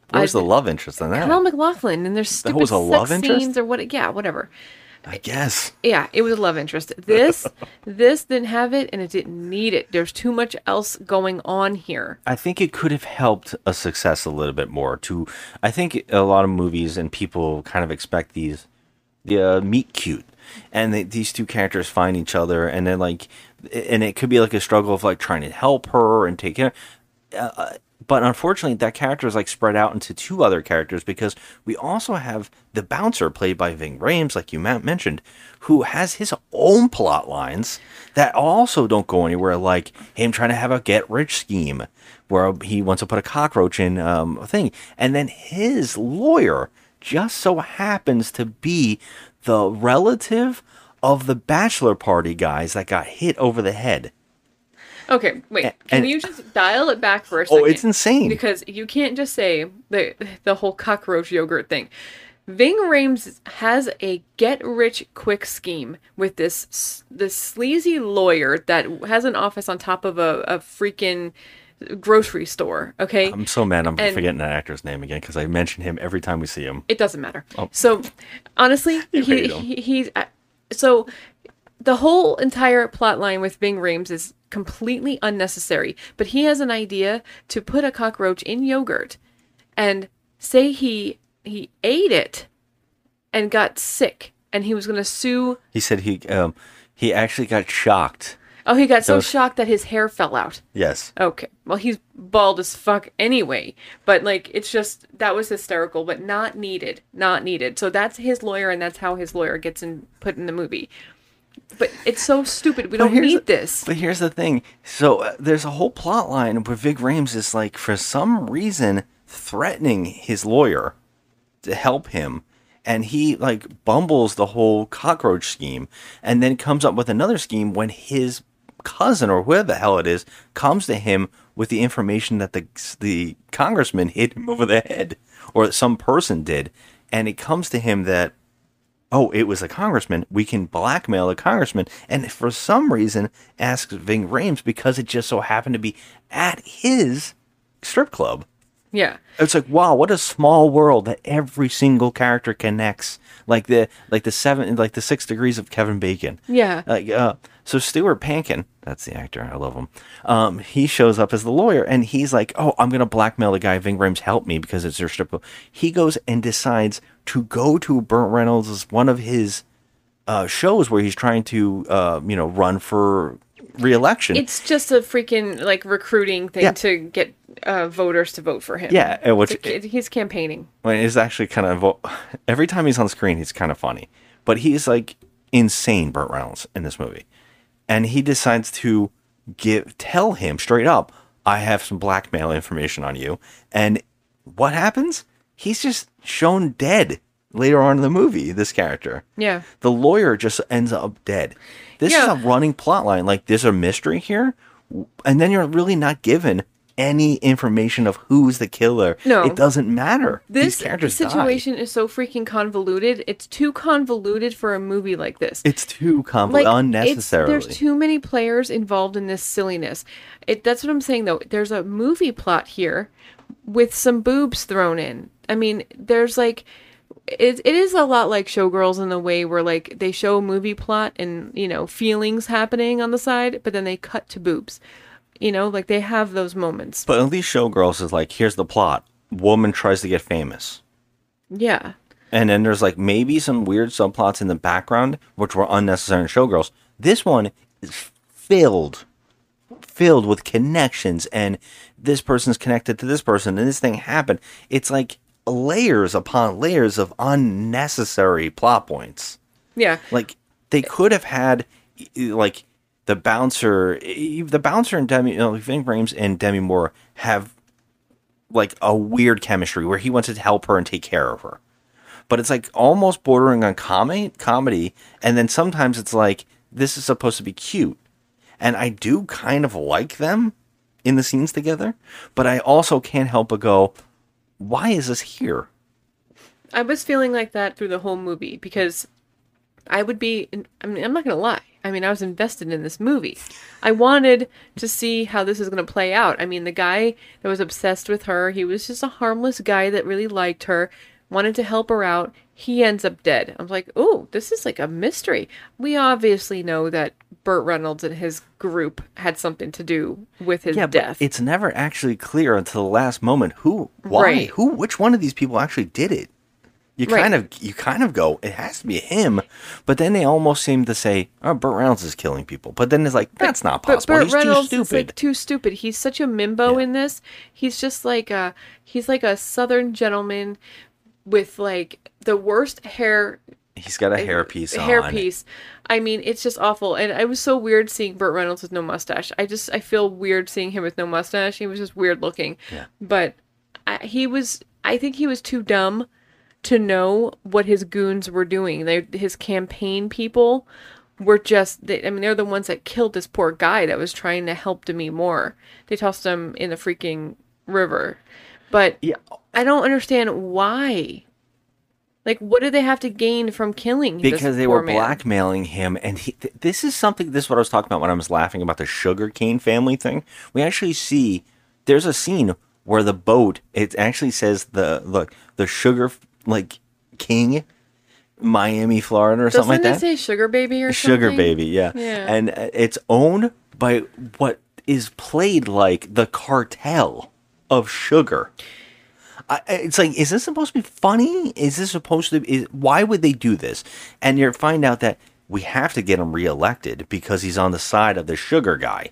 Where's I- the love interest in that? Kyle MacLachlan, and there's stupid was a sex love interest? scenes or what? Yeah, whatever. I guess. Yeah, it was a love interest. This, this didn't have it, and it didn't need it. There's too much else going on here. I think it could have helped a success a little bit more. To, I think a lot of movies and people kind of expect these, the uh, meet cute, and they, these two characters find each other, and then like, and it could be like a struggle of like trying to help her and take care. Uh, but unfortunately, that character is like spread out into two other characters because we also have the bouncer played by Ving Rhames, like you ma- mentioned, who has his own plot lines that also don't go anywhere, like him trying to have a get rich scheme where he wants to put a cockroach in um, a thing. And then his lawyer just so happens to be the relative of the bachelor party guys that got hit over the head. Okay, wait. And- Can and- you just dial it back for a Oh, second? it's insane. Because you can't just say the the whole cockroach yogurt thing. Ving Rhames has a get-rich-quick scheme with this this sleazy lawyer that has an office on top of a, a freaking grocery store, okay? I'm so mad I'm And- forgetting that actor's name again because I mention him every time we see him. It doesn't matter. Oh. So, honestly, You he, hate him. he he's uh, so the whole entire plot line with Ving Rhames is completely unnecessary. But he has an idea to put a cockroach in yogurt, and say he he ate it and got sick, and he was going to sue. He said he um he actually got shocked. Oh, he got so Those- shocked that his hair fell out. Yes. Okay. Well, he's bald as fuck anyway. But, like, it's just, that was hysterical, but not needed. Not needed. So that's his lawyer, and that's how his lawyer gets in, put in the movie. But it's so stupid. We But don't here's need the- this. But here's the thing. So uh, there's a whole plot line where Ving Rhames is like, for some reason, threatening his lawyer to help him. And he like bumbles the whole cockroach scheme and then comes up with another scheme when his cousin or whoever the hell it is comes to him with the information that the the congressman hit him over the head or some person did. And it comes to him that, oh, it was a congressman. We can blackmail the congressman. And for some reason, asks Ving Rhames because it just so happened to be at his strip club. Yeah. It's like, wow, what a small world that every single character connects. Like the like the seven like the six degrees of Kevin Bacon. Yeah. Like uh so Stuart Pankin, that's the actor, I love him. Um, he shows up as the lawyer and he's like, oh, I'm gonna blackmail the guy, Ving Rhames, help me because it's their strip club. He goes and decides to go to Burt Reynolds' one of his uh, shows where he's trying to uh, you know, run for re-election. It's just a freaking, like, recruiting thing Yeah. to get uh, voters to vote for him. Yeah, and which- It's like, he's campaigning. Well, it's actually kind of every time he's on screen, he's kind of funny. But he's like insane, Burt Reynolds, in this movie, and he decides to give tell him straight up, "I have some blackmail information on you." And what happens? He's just shown dead later on in the movie. This character, Yeah. the lawyer, just ends up dead. This Yeah. is a running plot line. Like there's a mystery here, and then you're really not given any information of who's the killer. No. It doesn't matter. This These characters situation is so freaking convoluted. It's too convoluted for a movie like this. Die. It's too convoluted, Like, unnecessarily. It's, there's too many players involved in this silliness. It, that's what I'm saying, though. There's a movie plot here with some boobs thrown in. I mean, there's like... It, it is a lot like Showgirls in the way where, like, they show a movie plot and, you know, feelings happening on the side, but then they cut to boobs. You know, like, they have those moments. But at least Showgirls is like, here's the plot. Woman tries to get famous. Yeah. And then there's like maybe some weird subplots in the background, which were unnecessary in Showgirls. This one is filled, filled with connections, and this person's connected to this person, and this thing happened. It's like layers upon layers of unnecessary plot points. Yeah. Like they could have had like the bouncer, the bouncer and Demi, you know, Ving Rhames and Demi Moore have like a weird chemistry where he wants to help her and take care of her. But it's like almost bordering on comedy, comedy, and then sometimes it's like this is supposed to be cute. And I do kind of like them in the scenes together, but I also can't help but go, why is this here? I was feeling like that through the whole movie because I would be, I mean, I'm not going to lie. I mean, I was invested in this movie. I wanted to see how this is going to play out. I mean, the guy that was obsessed with her, he was just a harmless guy that really liked her, wanted to help her out. He ends up dead. I was like, oh, this is like a mystery. We obviously know that Burt Reynolds and his group had something to do with his yeah, death. But it's never actually clear until the last moment who, why, Right. who, which one of these people actually did it. You Right. kind of, you kind of go, it has to be him, but then they almost seem to say, "Oh, Burt Reynolds is killing people," but then it's like that's not But possible. Burt He's Reynolds too is stupid. like too stupid. He's such a mimbo in this. He's just like a he's like a southern gentleman with like the worst hair He's got a hairpiece on. hairpiece. I mean, it's just awful. And it was so weird seeing Burt Reynolds with no mustache. I just I feel weird seeing him with no mustache. He was just weird looking. Yeah. But I, he was I think he was too dumb to know what his goons were doing. They his campaign people were just they, I mean they're the ones that killed this poor guy that was trying to help Demi Moore. They tossed him in the freaking river. But yeah. I don't understand why. Like, what did they have to gain from killing this Because they poor were man? blackmailing him, and he, th- this is something. This is what I was talking about when I was laughing about the sugar cane family thing. We actually see there's a scene where the boat. It actually says the look the sugar like king, Miami, Florida, or Doesn't something like it that. say Sugar Baby or Sugar something? Baby, yeah. Yeah. And uh, it's owned by what is played like the cartel of sugar. I, it's like, is this supposed to be funny? Is this supposed to? Is, why would they do this? And you find out that we have to get him reelected because he's on the side of the sugar guy.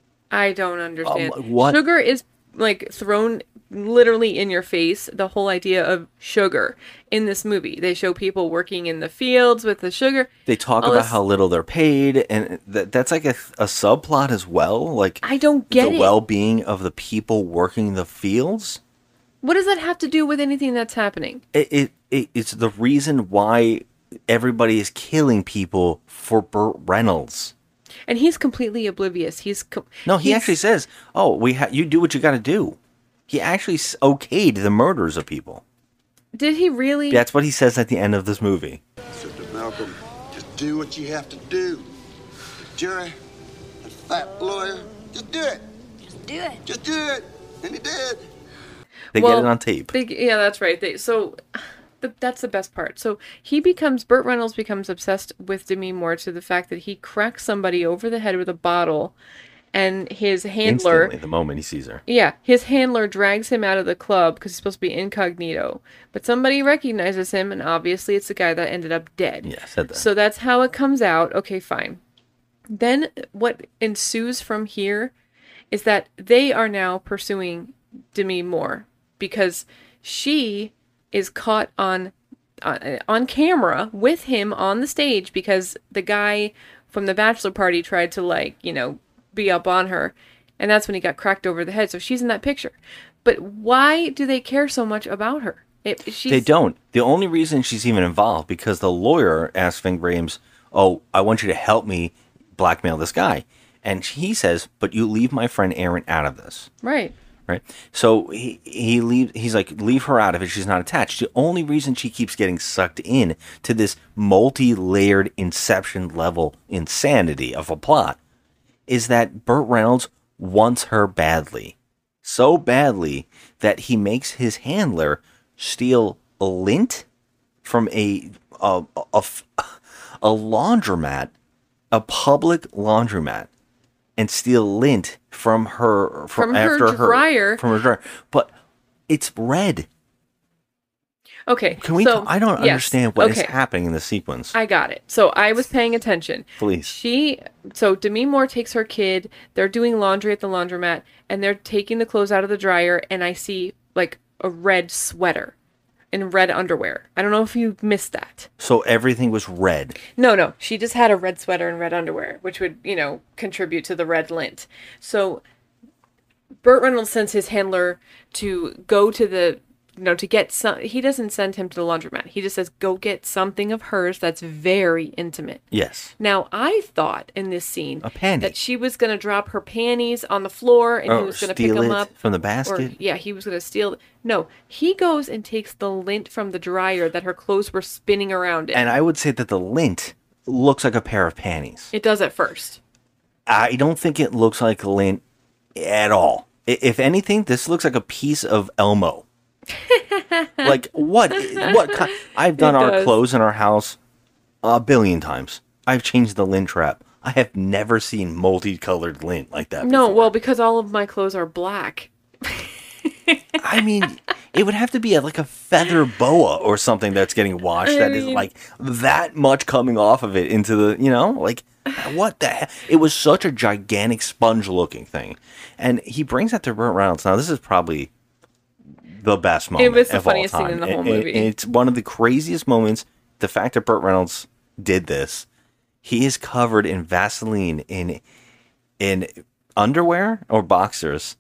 I don't understand. Um, what? Sugar is like thrown literally in your face. The whole idea of sugar in this movie. They show people working in the fields with the sugar. They talk All about this- how little they're paid, and that, that's like a, a subplot as well. Like I don't get the it. well-being of the people working the fields. What does that have to do with anything that's happening? It, it, it it's the reason why everybody is killing people for Burt Reynolds. And he's completely oblivious. He's com- No, he he's- actually says, "Oh, we ha- you do what you got to do." He actually s- okayed the murders of people. Did he really? That's what he says at the end of this movie. Mister Malcolm, just do what you have to do. The jury, the fat lawyer, just do it. Just do it. Just do it. And he did. They Well, get it on tape. They, yeah, that's right. They, so the, that's the best part. So he becomes, Burt Reynolds becomes obsessed with Demi Moore to the fact that he cracks somebody over the head with a bottle, and his handler, Instantly, the moment he sees her. yeah, his handler drags him out of the club because he's supposed to be incognito. But somebody recognizes him, and obviously it's the guy that ended up dead. Yeah, said that. So that's how it comes out. Okay, fine. Then what ensues from here is that they are now pursuing Demi Moore because she is caught on on, on camera with him on the stage because the guy from the bachelor party tried to, like, you know, be up on her, and that's when he got cracked over the head. So she's in that picture. But why do they care so much about her? It, she's, They don't. The only reason she's even involved because the lawyer asked Ving Rhames, "Oh, I want you to help me blackmail this guy," and he says, "But you leave my friend Aaron out of this." Right. Right. So he he leave he's like, leave her out of it. She's not attached. The only reason she keeps getting sucked in to this multi-layered Inception level insanity of a plot is that Burt Reynolds wants her badly. So badly that he makes his handler steal a lint from a a, a, a, a laundromat, a public laundromat, and steal lint from her from, From her after dryer. from her dryer. But it's red. Okay. Can we? so, t- I don't yes, understand what is okay. happening in the sequence. I got it. So I was paying attention. Please. She, so Demi Moore takes her kid. They're doing laundry at the laundromat, and they're taking the clothes out of the dryer, and I see like a red sweater and red underwear. I don't know if you missed that. So everything was red. No, no. She just had a red sweater and red underwear, which would, you know, contribute to the red lint. So Burt Reynolds sends his handler to go to the, you know, to get some, he doesn't send him to the laundromat. He just says, go get something of hers that's very intimate. Yes. Now, I thought in this scene A panty. that she was going to drop her panties on the floor and he Or was going to pick steal them it up. from the Or, basket. yeah, he was going to steal. No, he goes and takes the lint from the dryer that her clothes were spinning around in. And I would say that the lint looks like a pair of panties. It does at first. I don't think it looks like lint at all. I- If anything, this looks like a piece of Elmo. Like what? What? Kind, I've done It our does. clothes in our house a billion times. I've changed the lint trap. I have never seen multicolored lint like that. No, before. well, because all of my clothes are black. I mean, it would have to be a, like a feather boa or something that's getting washed I that is mean- like that much coming off of it into the, you know, like what the hell? It was such a gigantic sponge looking thing. And he brings that to Burt Reynolds. Now, this is probably the best moment was the of all funniest scene time. in the whole And- and movie. it's one of the craziest moments. The fact that Burt Reynolds did this, he is covered in Vaseline in in underwear or boxers,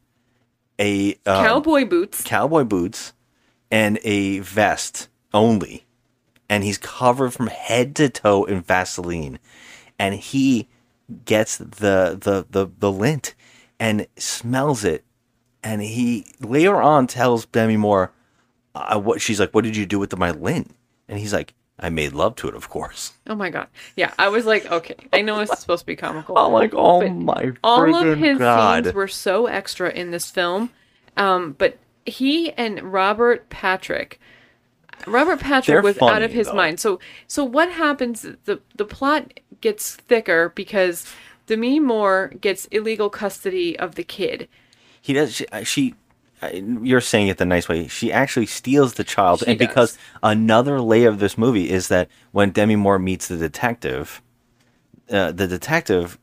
a um, Cowboy boots. cowboy boots, and a vest only. And he's covered from head to toe in Vaseline. And he gets the the the, the lint and smells it. And he later on tells Demi Moore, uh, what she's like, what did you do with the, my lint? And he's like, I made love to it, of course. Oh my god. Yeah, I was like, okay, I know it's supposed to be comical. I'm like, oh but my all of friggin' his God. scenes were so extra in this film. Um, but he and Robert Patrick, Robert Patrick They're was out funny, of his though. mind. So, so what happens? The the plot gets thicker because Demi Moore gets illegal custody of the kid. He does. She, uh, she uh, you're saying it the nice way. She actually steals the child, She and does. because another layer of this movie is that when Demi Moore meets the detective, uh, the detective,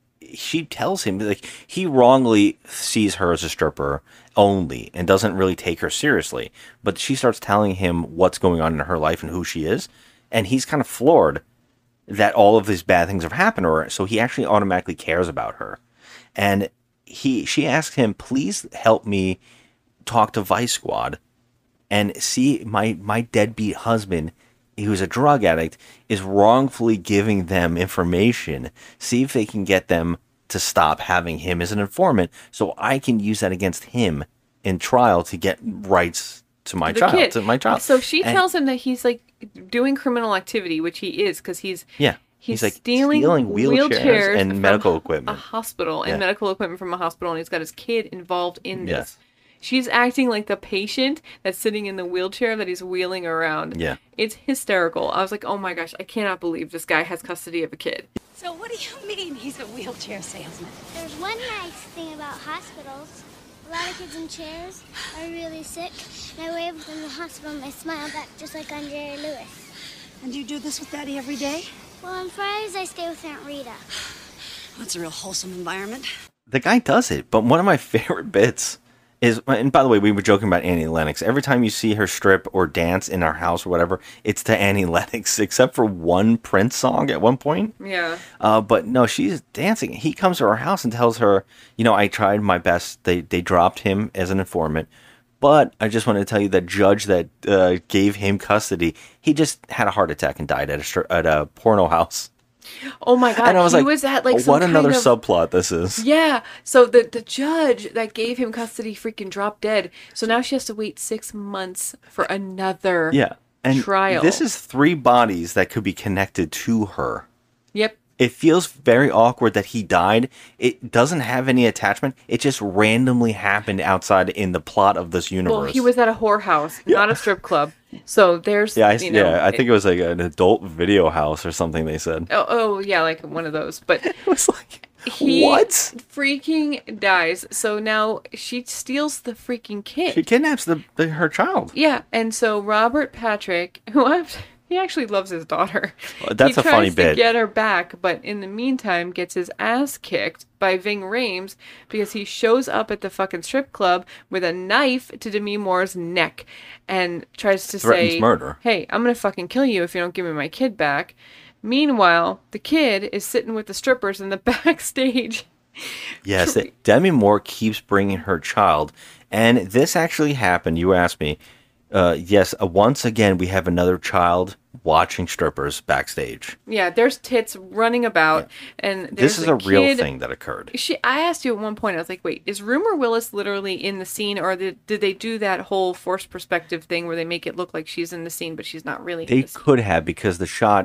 she tells him like he wrongly sees her as a stripper only and doesn't really take her seriously. But she starts telling him what's going on in her life and who she is, and he's kind of floored that all of these bad things have happened to her. So he actually automatically cares about her, and he she asked him, please help me talk to Vice Squad and see my my deadbeat husband, who's a drug addict, is wrongfully giving them information. See if they can get them to stop having him as an informant, so I can use that against him in trial to get rights to my The child. kid. To my child. So she And- tells him that he's like doing criminal activity, which he is because he's Yeah. He's, He's, like, stealing, stealing wheelchairs and from medical a equipment. hospital and Yeah. medical equipment from a hospital, and he's got his kid involved in this. Yes. She's acting like the patient that's sitting in the wheelchair that he's wheeling around. Yeah. It's hysterical. I was like, oh my gosh, I cannot believe this guy has custody of a kid. So what do you mean he's a wheelchair salesman? There's one nice thing about hospitals. A lot of kids in chairs are really sick, and I wave them in the hospital and they smile back just like on Jerry Lewis. And you do this with Daddy every day? Well, on Fridays I stay with Aunt Rita. That's a real wholesome environment. The guy does it, but one of my favorite bits is, and by the way, we were joking about Annie Lennox. Every time you see her strip or dance in our house or whatever, it's to Annie Lennox, except for one Prince song at one point. Yeah. Uh, but no, she's dancing. He comes to her house and tells her, you know, I tried my best. They they dropped him as an informant. But I just want to tell you that judge that uh, gave him custody, he just had a heart attack and died at a stri- at a porno house. Oh my god. And I was he like, was at like some what kind another of- subplot this is. Yeah. So the the judge that gave him custody freaking dropped dead. So now she has to wait six months for another Yeah. And trial. this is three bodies that could be connected to her. Yep. It feels very awkward that he died. It doesn't have any attachment. It just randomly happened outside in the plot of this universe. Well, he was at a whorehouse, not a strip club. So there's Yeah, I, you know, yeah, I think it was like an adult video house or something they said. Oh, oh yeah, like one of those. But it was like he what? freaking dies. So now she steals the freaking kid. She kidnaps the, the her child. Yeah, and so Robert Patrick, who I've, he actually loves his daughter. Well, that's he a funny tries bit. to get her back, but in the meantime gets his ass kicked by Ving Rhames because he shows up at the fucking strip club with a knife to Demi Moore's neck and tries to Threatens say, murder. "Hey, I'm gonna fucking kill you if you don't give me my kid back." Meanwhile, the kid is sitting with the strippers in the backstage. Yes, it- Demi Moore keeps bringing her child, and this actually happened. You asked me. Uh, yes, uh, once again we have another child watching strippers backstage. Yeah, there's tits running about, and there's This is a, real kid- thing that occurred. She, I asked you at one point. I was like, "Wait, is Rumor Willis literally in the scene, or did, did they do that whole forced perspective thing where they make it look like she's in the scene, but she's not really?" They in the scene? could have, because the shot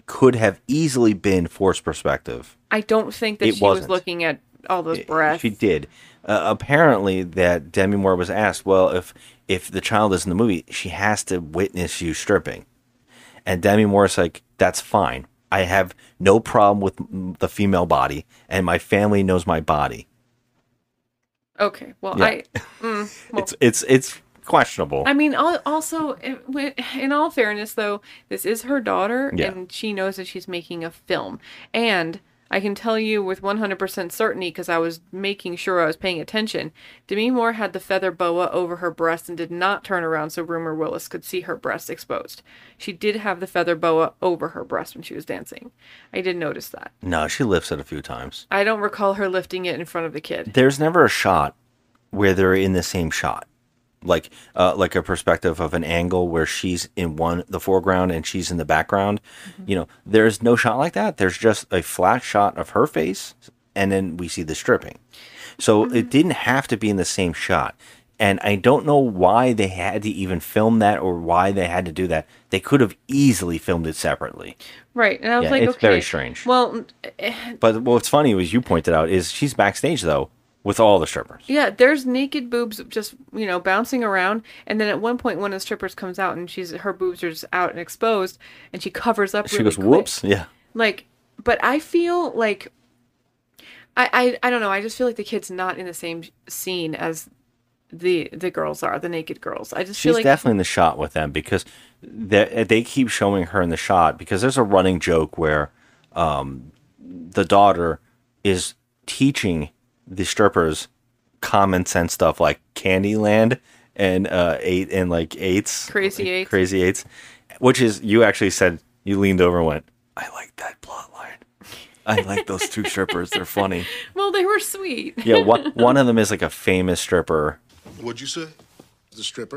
could have easily been forced perspective. I don't think that It she was wasn't. looking at all those breaths. She did. Uh, apparently, that Demi Moore was asked, well, if if the child is in the movie, she has to witness you stripping. And Demi Moore's like, that's fine. I have no problem with m- the female body, and my family knows my body. Okay, well, Yeah. I... Mm, well, It's it's it's questionable. I mean, al- also, in all fairness, though, this is her daughter, Yeah. and she knows that she's making a film. And I can tell you with one hundred percent certainty, because I was making sure I was paying attention, Demi Moore had the feather boa over her breast and did not turn around so Rumor Willis could see her breast exposed. She did have the feather boa over her breast when she was dancing. I did notice that. No, she lifts it a few times. I don't recall her lifting it in front of the kid. There's never a shot where they're in the same shot. Like uh, like a perspective of an angle where she's in one the foreground and she's in the background. Mm-hmm. You know, there's no shot like that. There's just a flat shot of her face, and then we see the stripping. So Mm-hmm. it didn't have to be in the same shot. And I don't know why they had to even film that or why they had to do that. They could have easily filmed it separately. Right, and I was Yeah, like, it's okay. very strange. Well, eh, But what's funny, as you pointed out, is she's backstage though with all the strippers. yeah, there's naked boobs just, you know, bouncing around, and then at one point one of the strippers comes out and she's her boobs are just out and exposed, and she covers up She really goes, quick. "Whoops!" Yeah. Like, but I feel like I, I I don't know, I just feel like the kid's not in the same scene as the the girls are, the naked girls. I just She's feel like definitely in the shot with them because they, they keep showing her in the shot because there's a running joke where um, the daughter is teaching the strippers common sense stuff like Candyland and uh, eight and like eights, Crazy like, Eights. crazy eights, which is you actually said you leaned over and went, "I like that plot line. I like those two strippers. They're funny." well, they were sweet. Yeah, one one of them is like a famous stripper. What'd you say? The stripper?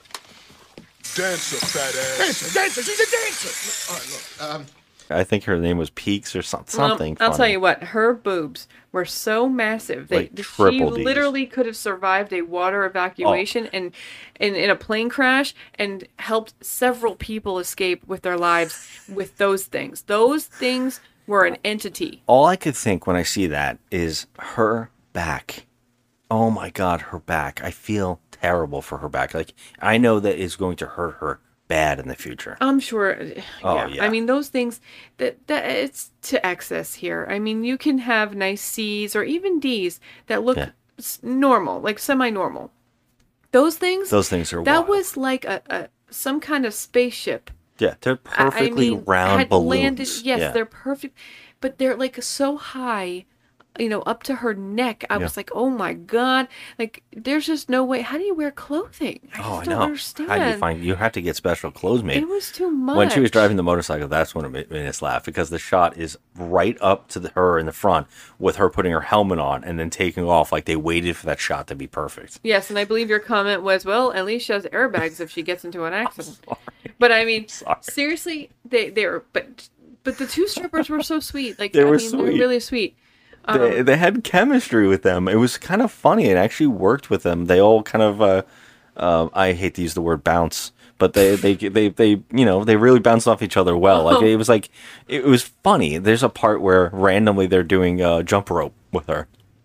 Dancer, fat ass. Dancer, dancer, she's a dancer. All right, look, um, I think her name was Peaks or some, Well, something. I'll tell funny. you what, her boobs were so massive that Like she triple Ds. literally could have survived a water evacuation Oh. and, and in a plane crash and helped several people escape with their lives with those things. Those things were an entity. All I could think when I see that is her back. Oh my God, her back. I feel terrible for her back. Like, I know that it's going to hurt her bad in the future. I'm sure. Oh, yeah. yeah. I mean, those things that that it's to excess here. I mean, you can have nice C's or even D's that look Yeah. s- normal, like semi-normal. Those things. Those things are That wild. was like a, a some kind of spaceship. Yeah, they're I- I perfectly mean, round had balloons. landed- yes, yeah. they're perfect, but they're like so high, you know, up to her neck. I Yeah. was like, oh my God, like there's just no way. How do you wear clothing? I Oh, just I don't know. understand. How do you find? You have to get special clothes made. It was too much. When she was driving the motorcycle, that's when it made made us laugh because the shot is right up to the, her in the front with her putting her helmet on and then taking off. Like they waited for that shot to be perfect. Yes, and I believe your comment was, well, at least she has airbags if she gets into an accident. But I mean, seriously, they they were, but but the two strippers were so sweet. Like They I were mean, they're sweet. really sweet. Um, they, they had chemistry with them. It was kind of funny. It actually worked with them. They all kind of, uh, uh, I hate to use the word bounce, but they, they, they, they, you know, they really bounced off each other well. Like it was like, it was funny. There's a part where randomly they're doing uh, jump rope with her.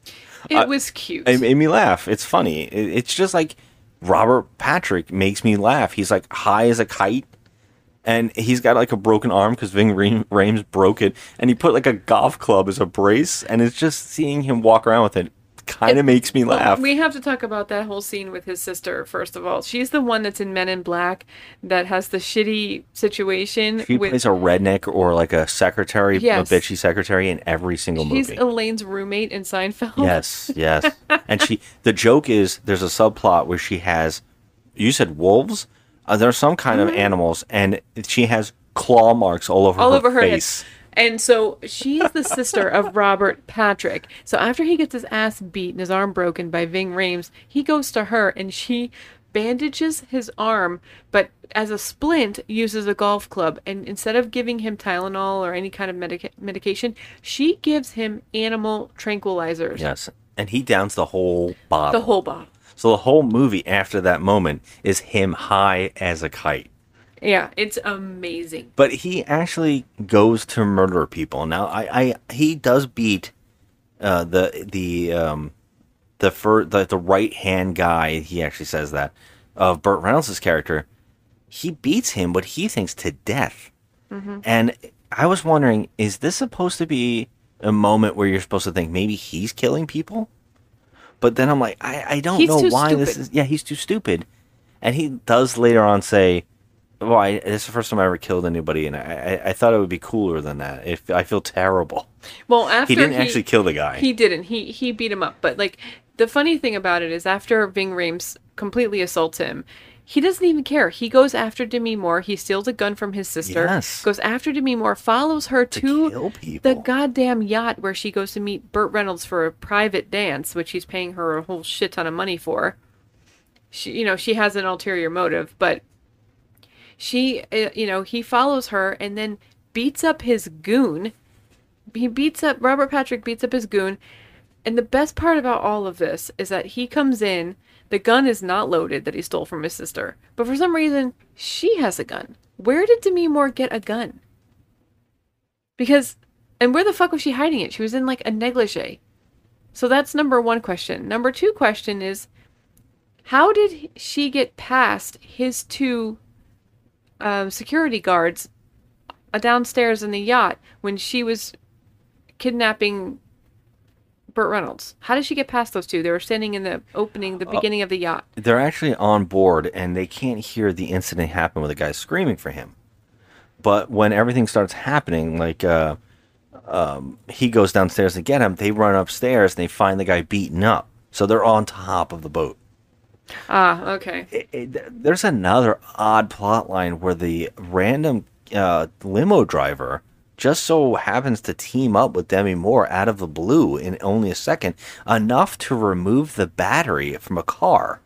it I- was cute. It made me laugh. It's funny. It, it's just like Robert Patrick makes me laugh. He's like high as a kite. And he's got like a broken arm because Ving Rhames Rhames broke it, and he put like a golf club as a brace, and it's just seeing him walk around with it kind of makes me Well, laugh. we have to talk about that whole scene with his sister, first of all. She's the one that's in Men in Black that has the shitty situation. She with, plays a redneck or like a secretary, Yes. a bitchy secretary in every single She's movie. Elaine's roommate in Seinfeld. Yes, yes. And she, the joke is, there's a subplot where she has, you said wolves? Uh, there are some kind of animals, and she has claw marks all over all her over her face. head. And so she's the sister of Robert Patrick. So after he gets his ass beat and his arm broken by Ving Rhames, he goes to her and she bandages his arm, but as a splint uses a golf club. And instead of giving him Tylenol or any kind of medica- medication, she gives him animal tranquilizers. Yes, and he downs the whole bottle. The whole bottle. So the whole movie after that moment is him high as a kite. Yeah, it's amazing. But he actually goes to murder people. Now, I, I he does beat uh, the the um, the fir- the, the right hand guy. He actually says that of Burt Reynolds' character. He beats him, but he thinks to death. Mm-hmm. And I was wondering, is this supposed to be a moment where you're supposed to think maybe he's killing people? But then I'm like, I, I don't He's know too why this stupid. is. Yeah, he's too stupid. And he does later on say, well, I, this is the first time I ever killed anybody, and I, I, I thought it would be cooler than that. If I feel terrible. Well, after he didn't actually kill the guy. He didn't. He he beat him up. But like the funny thing about it is, after Ving Rhames completely assaults him, he doesn't even care. He goes after Demi Moore. He steals a gun from his sister. Yes. Goes after Demi Moore. Follows her to, kill people. the goddamn yacht where she goes to meet Burt Reynolds for a private dance, which he's paying her a whole shit ton of money for. She, you know, she has an ulterior motive, but she, uh, you know, he follows her and then beats up his goon. He beats up, Robert Patrick beats up his goon. And the best part about all of this is that he comes in, the gun is not loaded that he stole from his sister. But for some reason, she has a gun. Where did Demi Moore get a gun? Because, and where the fuck was she hiding it? She was in like a negligee. So that's number one question. Number two question is, how did she get past his two um, security guards uh, downstairs in the yacht when she was kidnapping Burt Reynolds? How did she get past those two? They were standing in the opening, the beginning of the yacht. They're actually on board, and they can't hear the incident happen with the guy screaming for him. But when everything starts happening, like uh, um, he goes downstairs to get him, they run upstairs and they find the guy beaten up. So they're on top of the boat. Ah, okay. It, it, there's another odd plot line where the random uh, limo driver just so happens to team up with Demi Moore out of the blue in only a second, enough to remove the battery from a car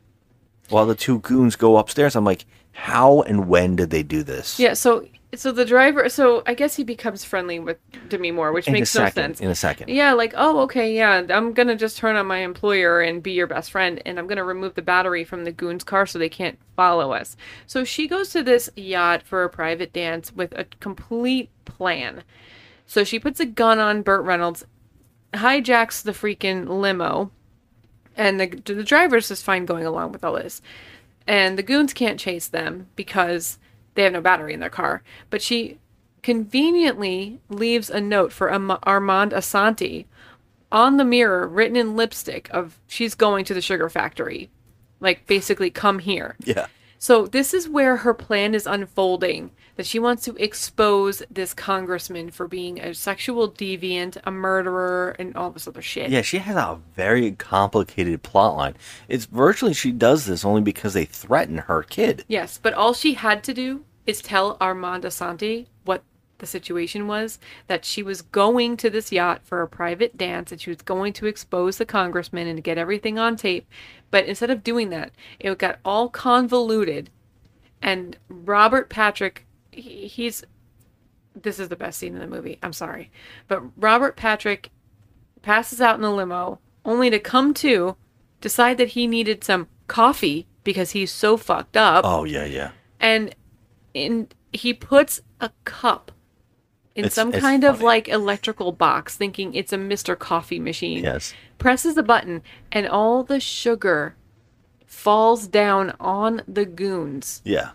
while the two goons go upstairs. I'm like, how and when did they do this? Yeah, so so the driver, so I guess he becomes friendly with Demi Moore, which In a makes no second, sense. in a second. Yeah, like, oh, okay, yeah, I'm gonna just turn on my employer and be your best friend, and I'm gonna remove the battery from the goon's car so they can't follow us. So she goes to this yacht for a private dance with a complete plan. So she puts a gun on Burt Reynolds, hijacks the freaking limo, and the the driver's just fine going along with all this. And the goons can't chase them because they have no battery in their car. But she conveniently leaves a note for Am- Armand Asante on the mirror, written in lipstick, of she's going to the sugar factory. Like, basically, come here. Yeah. So this is where her plan is unfolding, that she wants to expose this congressman for being a sexual deviant, a murderer, and all this other shit. Yeah, she has a very complicated plot line. It's virtually she does this only because they threaten her kid. Yes, but all she had to do is tell Armand Asante what the situation was, that she was going to this yacht for a private dance and she was going to expose the congressman and to get everything on tape. But instead of doing that, it got all convoluted. And Robert Patrick, he, he's... This is the best scene in the movie. I'm sorry. But Robert Patrick passes out in the limo, only to come to, decide that he needed some coffee because he's so fucked up. Oh, yeah, yeah. And in, he puts a cup in It's- some it's kind of funny. like electrical box, thinking it's a Mister Coffee machine. Yes. Presses a button, and all the sugar falls down on the goons Yeah.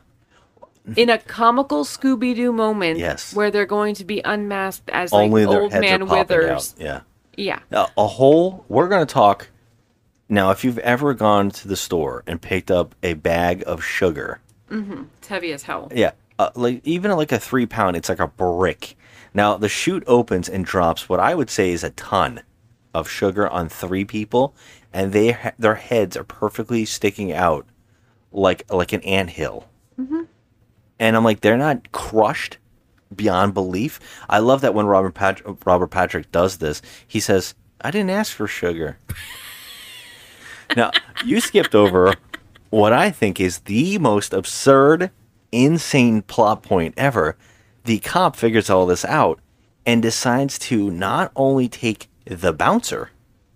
in a comical Scooby-Doo moment. Yes. Where they're going to be unmasked as like Only their old heads man are popping Withers. out. Yeah. Yeah. A, a whole, we're going to talk, now if you've ever gone to the store and picked up a bag of sugar, Mm-hmm. It's heavy as hell. yeah, uh, like even like a three pound, it's like a brick. Now the chute opens and drops what I would say is a ton of sugar on three people, and they ha- their heads are perfectly sticking out like like an anthill. Mm-hmm. And I'm like, they're not crushed beyond belief. I love that when Robert Pat- Robert Patrick does this, he says, "I didn't ask for sugar." Now you skipped over what I think is the most absurd, insane plot point ever. The cop figures all this out and decides to not only take the bouncer,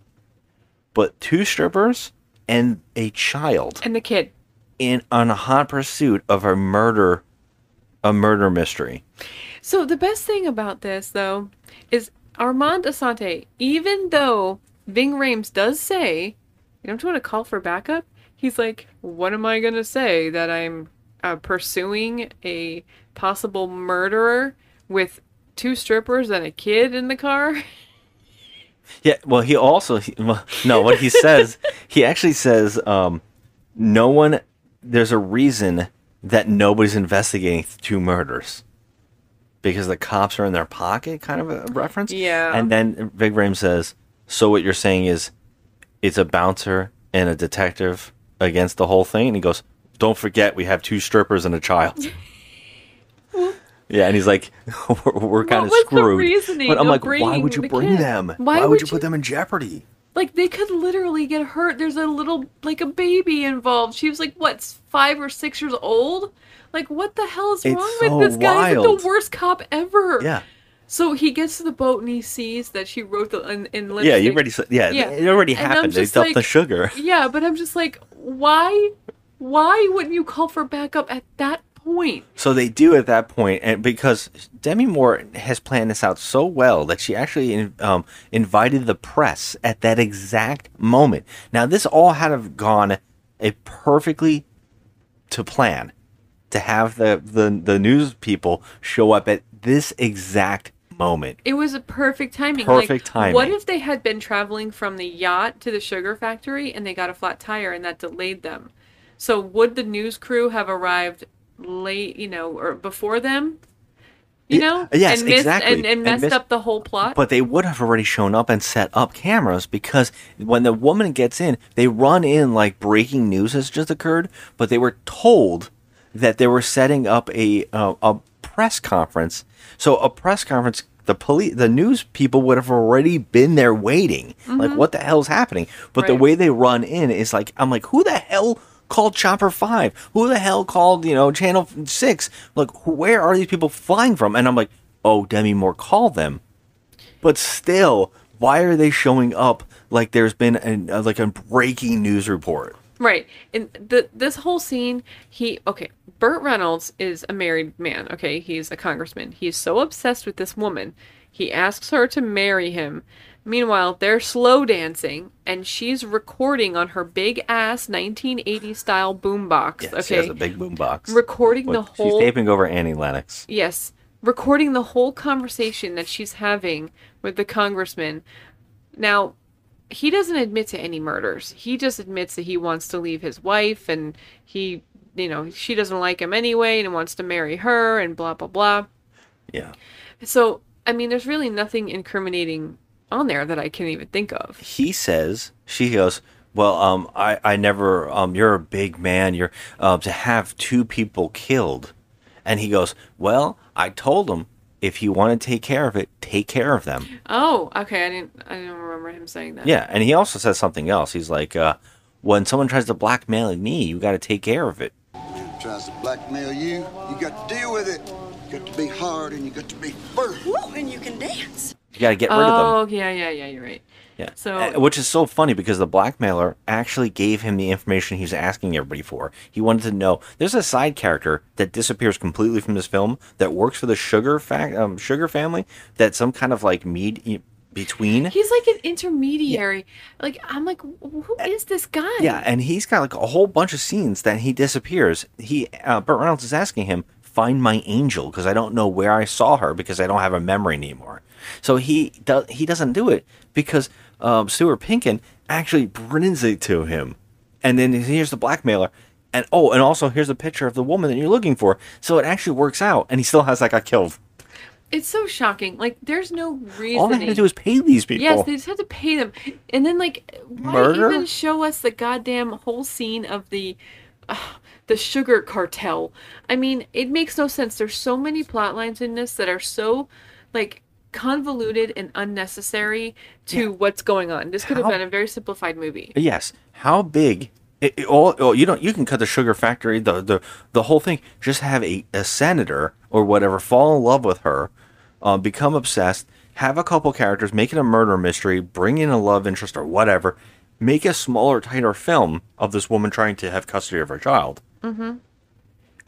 but two strippers and a child And the kid. in on a hot pursuit of a murder a murder mystery. So the best thing about this, though, is Armand Assante, even though Ving Rhames does say, you don't want to call for backup, he's like, what am I going to say? That I'm uh, pursuing a possible murderer with two strippers and a kid in the car? Yeah, well, he also, he, well, no, what he says, he actually says, um, no one, there's a reason that nobody's investigating two murders. Because the cops are in their pocket, kind of a reference. Yeah. And then Ving Rhames says, so what you're saying is it's a bouncer and a detective against the whole thing? And he goes, don't forget we have two strippers and a child. Yeah, and he's like, we're, we're kind of screwed. Reasoning but I'm of like, why would you bringing the bring kid? them? Why Why, would would you you- put them in jeopardy? Like, they could literally get hurt. There's a little, like, a baby involved. She was, like, what, five or six years old? Like, what the hell is It's wrong so with this guy? He's like wild. the worst cop ever. Yeah. So he gets to the boat and he sees that she wrote the in, in lipstick. Yeah, you already said, yeah, it already And I'm happened. They just dumped like- the sugar. Yeah, but I'm just like, why, why wouldn't you call for backup at that point? So they do at that point, and because Demi Moore has planned this out so well that she actually um, invited the press at that exact moment. Now, this all had to have gone a perfectly to plan to have the, the, the news people show up at this exact moment. It was a perfect timing. Perfect like, timing. What if they had been traveling from the yacht to the sugar factory and they got a flat tire and that delayed them? So would the news crew have arrived late, you know, or before them? You know? Yes, and missed, exactly. And, and And messed missed- up the whole plot? But they would have already shown up and set up cameras because when the woman gets in, they run in like breaking news has just occurred, but they were told that they were setting up a uh, a press conference. So a press conference, the police, the news people would have already been there waiting. Like, Mhm. what the hell's happening? But the Right. way they run in is like, I'm like, who the hell called Chopper five? Who the hell called, you know, Channel six? Like, wh- where are these people flying from? And I'm like, oh, Demi Moore called them. But still, why are they showing up like there's been an, uh, like a breaking news report? Right. And the this whole scene, he okay, Burt Reynolds is a married man, okay? He's a congressman. He's so obsessed with this woman. He asks her to marry him. Meanwhile, they're slow dancing and she's recording on her big ass nineteen eighties style boombox, Yeah, okay? she has a big boombox. Recording the She's whole taping over Annie Lennox. Yes, recording the whole conversation that she's having with the congressman. Now, he doesn't admit to any murders. He just admits that he wants to leave his wife and he, you know, she doesn't like him anyway and wants to marry her and blah, blah, blah. Yeah. So, I mean, there's really nothing incriminating on there that I can even think of. He says, she goes, well, um, I, I never, um, you're a big man. You're, uh, to have two people killed. And he goes, well, I told him if you want to take care of it, take care of them. Oh, okay. I didn't, I didn't remember him saying that. Yeah. And he also says something else. He's like, uh, when someone tries to blackmail me, you got to take care of it. Tries to blackmail you, you got to deal with it. You got to be hard and you got to be firm. Ooh, and you can dance. You got to get rid of them. Oh, yeah, yeah, yeah, you're right. Yeah. So- Uh, which is so funny because the blackmailer actually gave him the information he was asking everybody for. He wanted to know. There's a side character that disappears completely from this film that works for the Sugar fa- um, Sugar family. That's some kind of like mead between. He's like an intermediary. Like, I'm like, who is this guy? Yeah, and he's got like a whole bunch of scenes that he disappears. He uh, Burt Reynolds is asking him, "Find my angel," because I don't know where I saw her because I don't have a memory anymore. So he does. He doesn't do it because um, Stuart Pinkin actually brings it to him, and then here's the blackmailer, and oh, and also here's a picture of the woman that you're looking for. So it actually works out, and he still has that guy killed. It's so shocking. Like, there's no reason. All they had to do was pay these people. Yes, they just had to pay them. And then, like, why Murder? even show us the goddamn whole scene of the uh, the sugar cartel? I mean, it makes no sense. There's so many plot lines in this that are so, like, convoluted and unnecessary to what's going on. This could have How- been a very simplified movie. Yes. How big? It, it all, oh, you don't. You can cut the sugar factory, the the the whole thing. Just have a, a senator or whatever fall in love with her, uh, become obsessed, have a couple characters, make it a murder mystery, bring in a love interest or whatever, make a smaller, tighter film of this woman trying to have custody of her child. Mm-hmm.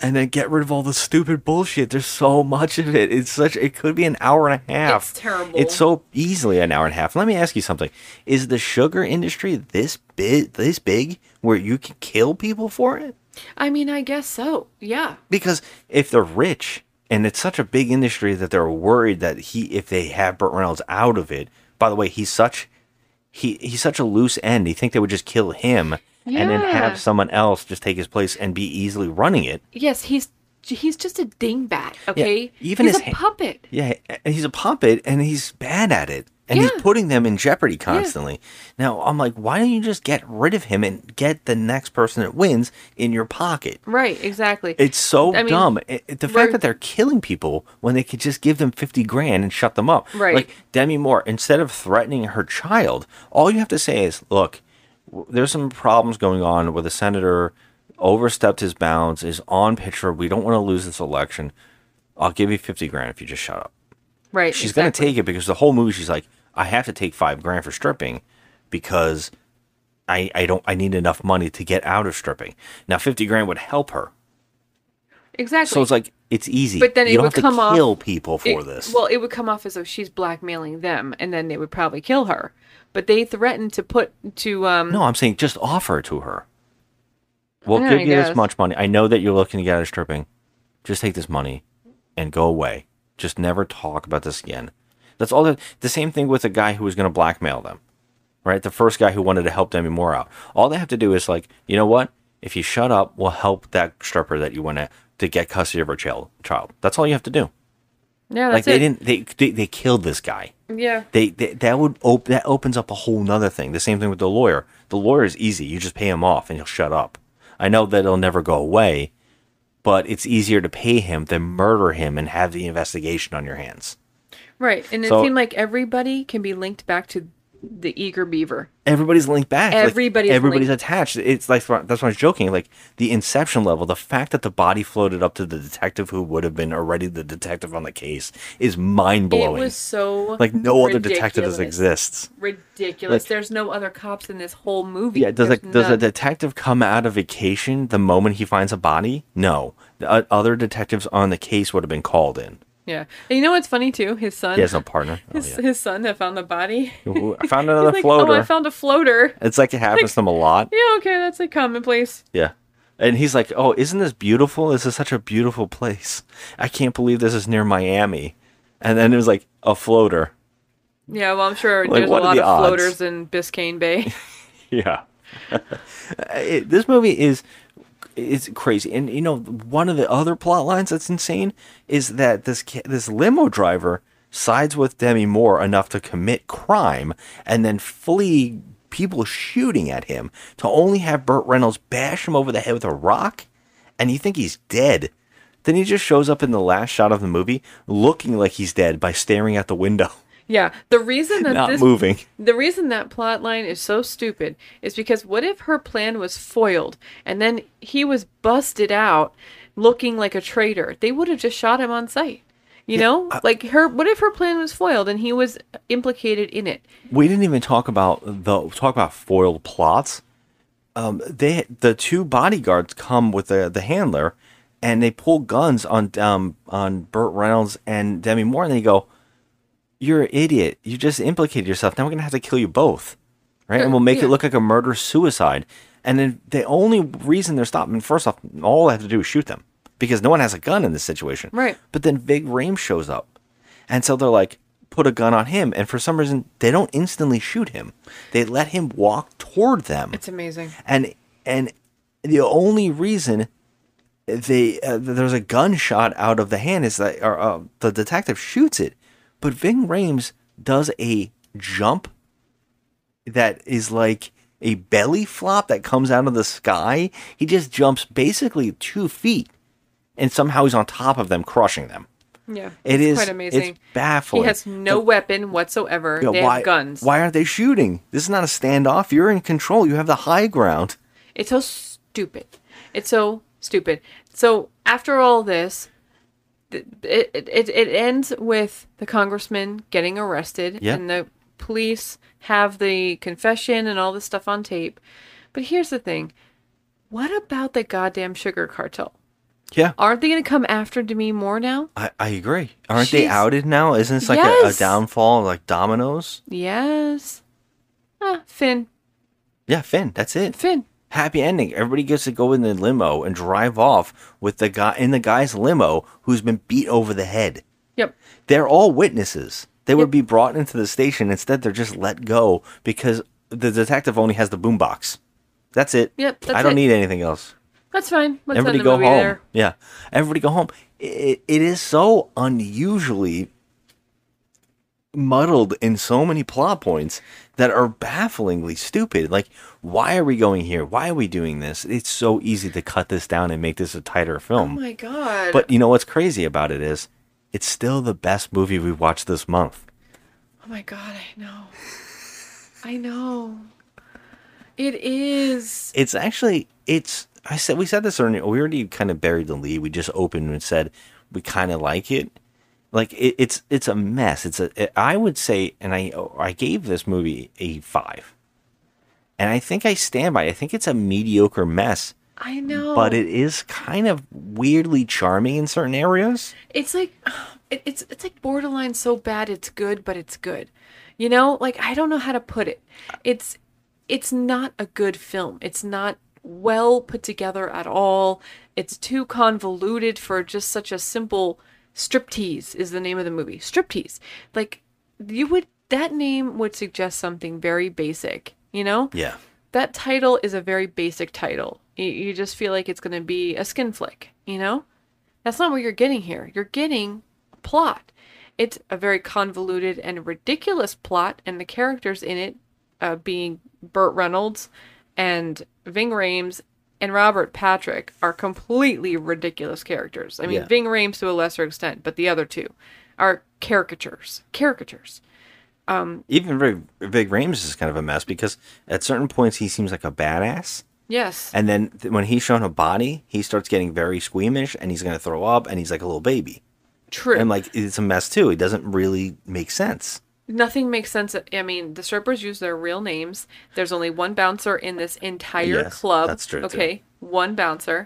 and then get rid of all the stupid bullshit. There's so much of it. It's such. It could be an hour and a half. It's terrible. It's so easily an hour and a half. Let me ask you something: is the sugar industry this big, this big, where you can kill people for it? I mean, I guess so. Yeah. Because if they're rich and it's such a big industry that they're worried that he, if they have Burt Reynolds out of it. By the way, he's such he he's such a loose end. You think they would just kill him and then Yeah. have someone else just take his place and be easily running it? Yes, he's he's just a dingbat, okay? even he's his a ha- puppet. Yeah, and he's a puppet and he's bad at it. And Yeah. he's putting them in jeopardy constantly. Now, I'm like, why don't you just get rid of him and get the next person that wins in your pocket? Right, exactly. It's so I mean, dumb. It, it- the we're- fact that they're killing people when they could just give them fifty grand and shut them up. Right. Like Demi Moore, instead of threatening her child, all you have to say is, look, w- there's some problems going on where the senator overstepped his bounds, is on picture. We don't want to lose this election. I'll give you fifty grand if you just shut up. Right. She's exactly. going to take it because the whole movie she's like, I have to take five grand for stripping because I I don't I need enough money to get out of stripping. Now fifty grand would help her. Exactly. So it's like it's easy. But then you it don't would have come to off kill people for it- this. Well, it would come off as though she's blackmailing them, and then they would probably kill her. But they threatened to put to um. No, I'm saying just offer it to her. We'll Yeah, give I you this guess. much money. I know that you're looking to get out of stripping. Just take this money and go away. Just never talk about this again. That's all. The, the same thing with the guy who was going to blackmail them, right? The first guy who wanted to help Demi Moore out. All they have to do is like, you know what? If you shut up, we'll help that stripper that you want to to get custody of her child. Child. That's all you have to do. Yeah, like that's they it. didn't. They, they they killed this guy. Yeah. They, they that would op- that opens up a whole nother thing. The same thing with the lawyer. The lawyer is easy. You just pay him off and he'll shut up. I know that it'll never go away, but it's easier to pay him than murder him and have the investigation on your hands. Right, and it So- seemed like everybody can be linked back to the eager beaver. Everybody's linked back. Like, Everybody's everybody's linked. attached. It's like that's why I was joking. Like the Inception level, the fact that the body floated up to the detective who would have been already the detective on the case is mind blowing. It was so like no other detective ridiculous. exists. Ridiculous. Like- There's no other cops in this whole movie. Yeah, does a There's does a none. detective come out of vacation the moment he finds a body? No, the o- other detectives on the case would have been called in. Yeah, and you know what's funny too? His son. He has no partner. Oh, His, yeah. his son that found the body. Ooh, I found He's another like, floater. Oh, I found a floater. It's like it happens to them a lot. Yeah, okay, that's like commonplace. Yeah. And he's like, "Oh, isn't this beautiful? This is such a beautiful place. I can't believe this is near Miami." And then it was like a floater. Yeah, well, I'm sure Like, there's a what are lot the of odds? floaters in Biscayne Bay. Yeah. It- this movie is it's crazy. And you know, one of the other plot lines that's insane is that this ki- this limo driver sides with Demi Moore enough to commit crime and then flee people shooting at him to only have Burt Reynolds bash him over the head with a rock, and you think he's dead. Then he just shows up in the last shot of the movie looking like he's dead by staring out the window, Yeah, the reason that not this moving. the reason that plot line is so stupid is because what if her plan was foiled and then he was busted out looking like a traitor? They would have just shot him on sight. You know? Like her what if her plan was foiled and he was implicated in it? We didn't even talk about the talk about foiled plots. Um, they the two bodyguards come with the the handler, and they pull guns on um on Burt Reynolds and Demi Moore, and they go, "You're an idiot. You just implicated yourself. Now we're gonna have to kill you both, right? And we'll make Yeah. it look like a murder suicide." And then the only reason they're stopping, first off, all they have to do is shoot them because no one has a gun in this situation, Right. But then Vig Rhames shows up, and so they're like, put a gun on him, and for some reason they don't instantly shoot him. They let him walk toward them. It's amazing. And and the only reason they uh, there's a gunshot out of the hand is that or, uh, the detective shoots it, but Ving Rhames does a jump that is like a belly flop that comes out of the sky. He just jumps basically two feet, and somehow he's on top of them, crushing them. Yeah. It it's is- quite amazing. it's baffling. He has no weapon whatsoever. You know, they why, have guns. Why aren't they shooting? This is not a standoff. You're in control. You have the high ground. It's so stupid. It's so stupid. So after all this, th- it it, it ends with the congressman getting arrested, Yep. and the police have the confession and all this stuff on tape. But here's the thing: what about the goddamn sugar cartel? Yeah. Aren't they going to come after Demi Moore now? I, I agree. Aren't they She's- outed now? Isn't this like a, a Yes. downfall of like dominoes? Yes. Ah, Finn. Yeah, Finn. That's it. Finn. Happy ending. Everybody gets to go in the limo and drive off with the guy in the guy's limo who's been beat over the head. Yep. They're all witnesses. They would be brought into the station. Instead, they're just let go because the detective only has the boombox. That's it. Yep, that's I don't it. need anything else. That's fine. Let's Everybody end the go movie home. there. Yeah. Everybody go home. It, it is so unusually muddled in so many plot points that are bafflingly stupid. Like, why are we going here? Why are we doing this? It's so easy to cut this down and make this a tighter Oh film. my god. But you know what's crazy about it is it's still the best movie we watched this month. Oh my god, I know. I know. It is. It's actually it's I said we said this earlier. We already kind of buried the lead. We just opened and said we kind of like it. Like it, it's it's a mess. It's a it, I would say, and I I gave this movie a five, and I think I stand by it. I think it's a mediocre mess. I know. But it is kind of weirdly charming in certain areas. It's like it, it's it's like borderline so bad it's good, but it's good. You know, like I don't know how to put it. It's it's not a good film. It's not well put together at all. It's too convoluted for just such a simple Striptease is the name of the movie. Striptease. Like you would that name would suggest something very basic, you know? Yeah. That title is a very basic title. You, you just feel like it's going to be a skin flick, you know? That's not what you're getting here. You're getting a plot. It's a very convoluted and ridiculous plot, and the characters in it, uh, being Burt Reynolds and Ving Rhames and Robert Patrick, are completely ridiculous characters. I mean, Yeah. Ving Rhames to a lesser extent, but the other two are caricatures. Caricatures. Um, Even Big, Big Rames is kind of a mess because at certain points he seems like a badass. yes. And then th- when he's shown a body, he starts getting very squeamish and he's going to throw up and he's like a little baby. True. And like it's a mess too. It doesn't really make sense. Nothing makes sense. I mean, the strippers use their real names. There's only one bouncer in this entire Yes, club. that's true, too. Okay, one bouncer.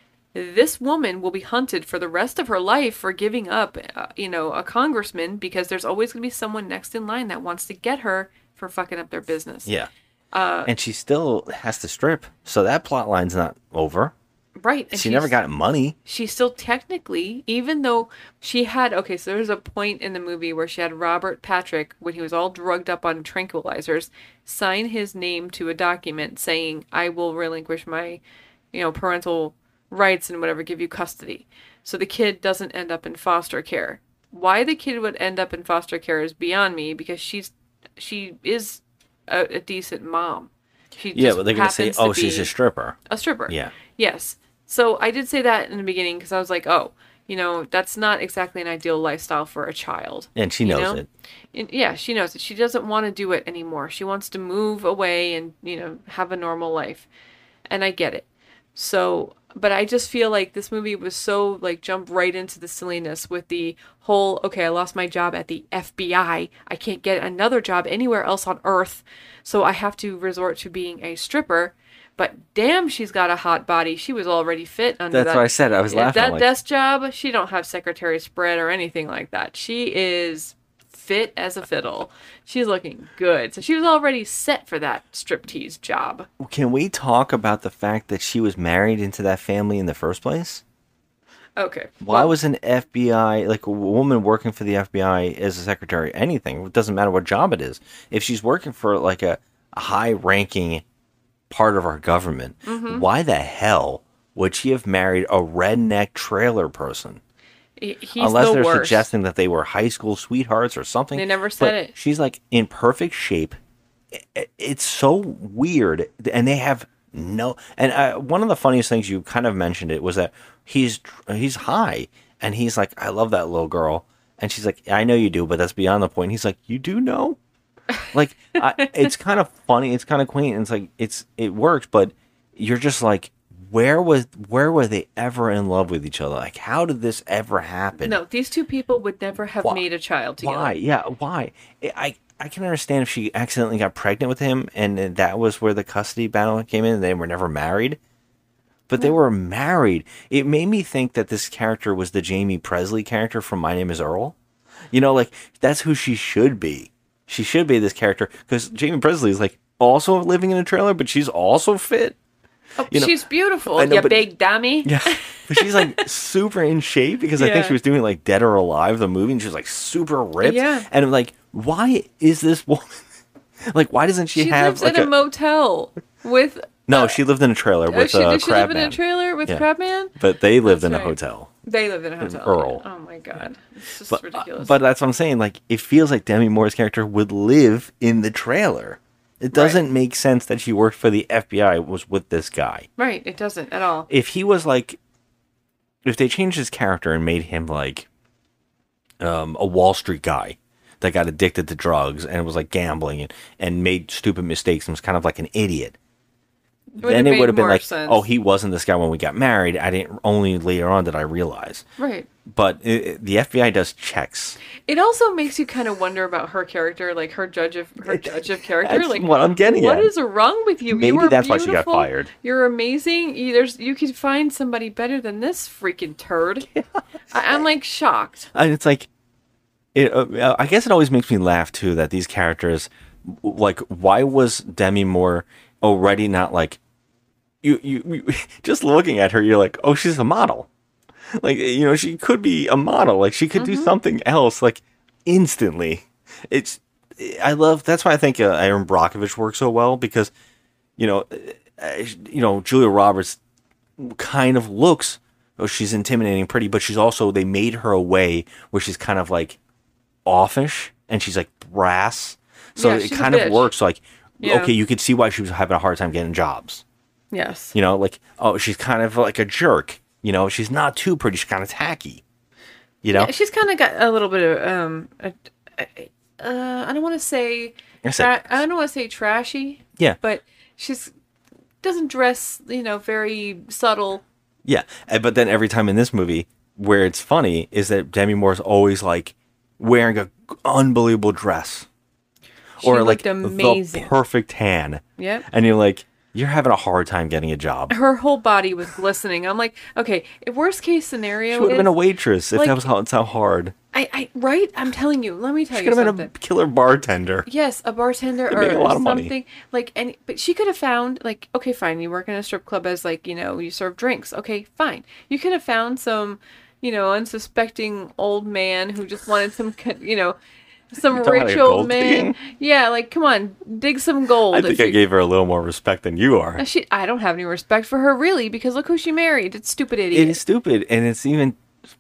This woman will be hunted for the rest of her life for giving up, uh, you know, a congressman because there's always going to be someone next in line that wants to get her for fucking up their business. Yeah. Uh, And she still has to strip. So that plot line's not over. right. And She never she's- got money. She still technically, even though she had, okay, so there's a point in the movie where she had Robert Patrick, when he was all drugged up on tranquilizers, sign his name to a document saying, I will relinquish my, you know, parental rights and whatever, give you custody. So the kid doesn't end up in foster care. Why the kid would end up in foster care is beyond me because she's, she is a, a decent mom. She Yeah, just but they're going to say, happens to oh, she's be a stripper. A stripper. Yeah. Yes. So I did say that in the beginning because I was like, oh, you know, that's not exactly an ideal lifestyle for a child. And she you knows know? it. And yeah, she knows it. She doesn't want to do it anymore. She wants to move away and, you know, have a normal life. And I get it. So, but I just feel like this movie was so, like, jump right into the silliness with the whole, okay, I lost my job at the F B I. I can't get another job anywhere else on Earth. So I have to resort to being a stripper. But damn, she's got a hot body. She was already fit under That's that. what I said. I was Yeah, laughing, That like- desk job, she don't have secretary spread or anything like that. She is fit as a fiddle. She's looking good. So she was already set for that striptease job. Can we talk about the fact that she was married into that family in the first place? Okay. Why was an F B I, like a woman working for the F B I as a secretary, anything? It doesn't matter what job it is. If she's working for like a, a high-ranking part of our government, Mhm. why the hell would she have married a redneck trailer person? He- He's Unless the they're worst. suggesting that they were high school sweethearts or something. They never said But it. She's like in perfect shape. I- I- It's so weird, and they have no. And uh, one of the funniest things you kind of mentioned it was that he's he's high, and he's like, "I love that little girl," and she's like, "I know you do, but that's beyond the point." He's like, "You do know." Like I, it's kind of funny, it's kind of quaint, and it's like it's it works, but you're just like, where was where were they ever in love with each other? Like, how did this ever happen? No, these two people would never have Why- made a child together. Why? Yeah, why? I I- I can understand if she accidentally got pregnant with him, and that was where the custody battle came in, and they were never married. but they were married. It made me think that this character was the Jamie Presley character from My Name is Earl. You know, like, that's who she should be. She should be this character, because Jamie Presley is, like, also living in a trailer, but she's also fit. Oh, You know, she's beautiful, I know, you but- big dummy. Yeah, but she's, like, super in shape, because I think Yeah. she was doing, like, Dead or Alive, the movie, and she was, like, super ripped. Yeah. And I'm like, why is this woman... like, why doesn't she, She have, lives like, in a, a... motel with... No, she lived in a trailer Oh, with she, uh, did she live in Crabman. a trailer with Yeah. Crabman? But they lived That's in a right. hotel. They lived in a hotel. Earl. Oh my god. It's just But, ridiculous. but that's what I'm saying. Like, it feels like Demi Moore's character would live in the trailer. It doesn't make sense that she worked for the F B I, was with this guy. Right, it doesn't at all. If he was like, if they changed his character and made him like um, a Wall Street guy that got addicted to drugs and was like gambling and, and made stupid mistakes and was kind of like an idiot, It would then have it would made have been more like, sense. oh, he wasn't this guy when we got married. I didn't, only later on did I realize. Right. But it, the F B I does checks. It also makes you kind of wonder about her character, like her judge of her judge of character. That's Like, what I'm getting what at. is wrong with you? Maybe you are that's why she got beautiful. fired. You're amazing. You, there's you could find somebody better than this freaking turd. I, I'm like shocked. And it's like, it, uh, I guess it always makes me laugh too that these characters, w- like, why was Demi Moore already not like, you, you, you just looking at her, you're like, oh, she's a model. Like, you know, she could be a model. Like, she could do something else, like, instantly. It's, I love, that's why I think uh, Aaron Brockovich works so well, because, you know, uh, you know, Julia Roberts kind of looks, oh, she's intimidating, pretty, but she's also, they made her a way where she's kind of like offish and she's like brass. So Yeah, it she's a kind of bitch. works like, Yeah. okay, you could see why she was having a hard time getting jobs. Yes. You know, like, oh, she's kind of like a jerk. You know, she's not too pretty. She's kind of tacky. You know? Yeah, she's kind of got a little bit of um, a, a, uh, I don't want to say, I said- tra- I don't want to say trashy. Yeah. But she's doesn't dress, you know, very subtle. Yeah. And- But then every time in this movie, where it's funny is that Demi Moore's always like wearing a unbelievable dress. She or like looked amazing. the perfect tan. Yep. And you're like, you're having a hard time getting a job. Her whole body was glistening. I'm like, okay, if worst case scenario She would have been is- a waitress if like, that was how, it's how hard. I, I, right? I'm telling you. Let me tell She you could have something. been a killer bartender. Yes, a bartender Could or make a lot of money. something like any. But she could have found like, okay, fine. You work in a strip club as like, you know, you serve drinks. Okay, fine. You could have found some, you know, unsuspecting old man who just wanted some, co- you know, some You're talking about rich like old gold man. digging? Yeah, like come on, dig some gold. I if think I you- gave her a little more respect than you are. Uh, She, I don't have any respect for her really because look who she married. It's stupid idiot. It is stupid, and it's even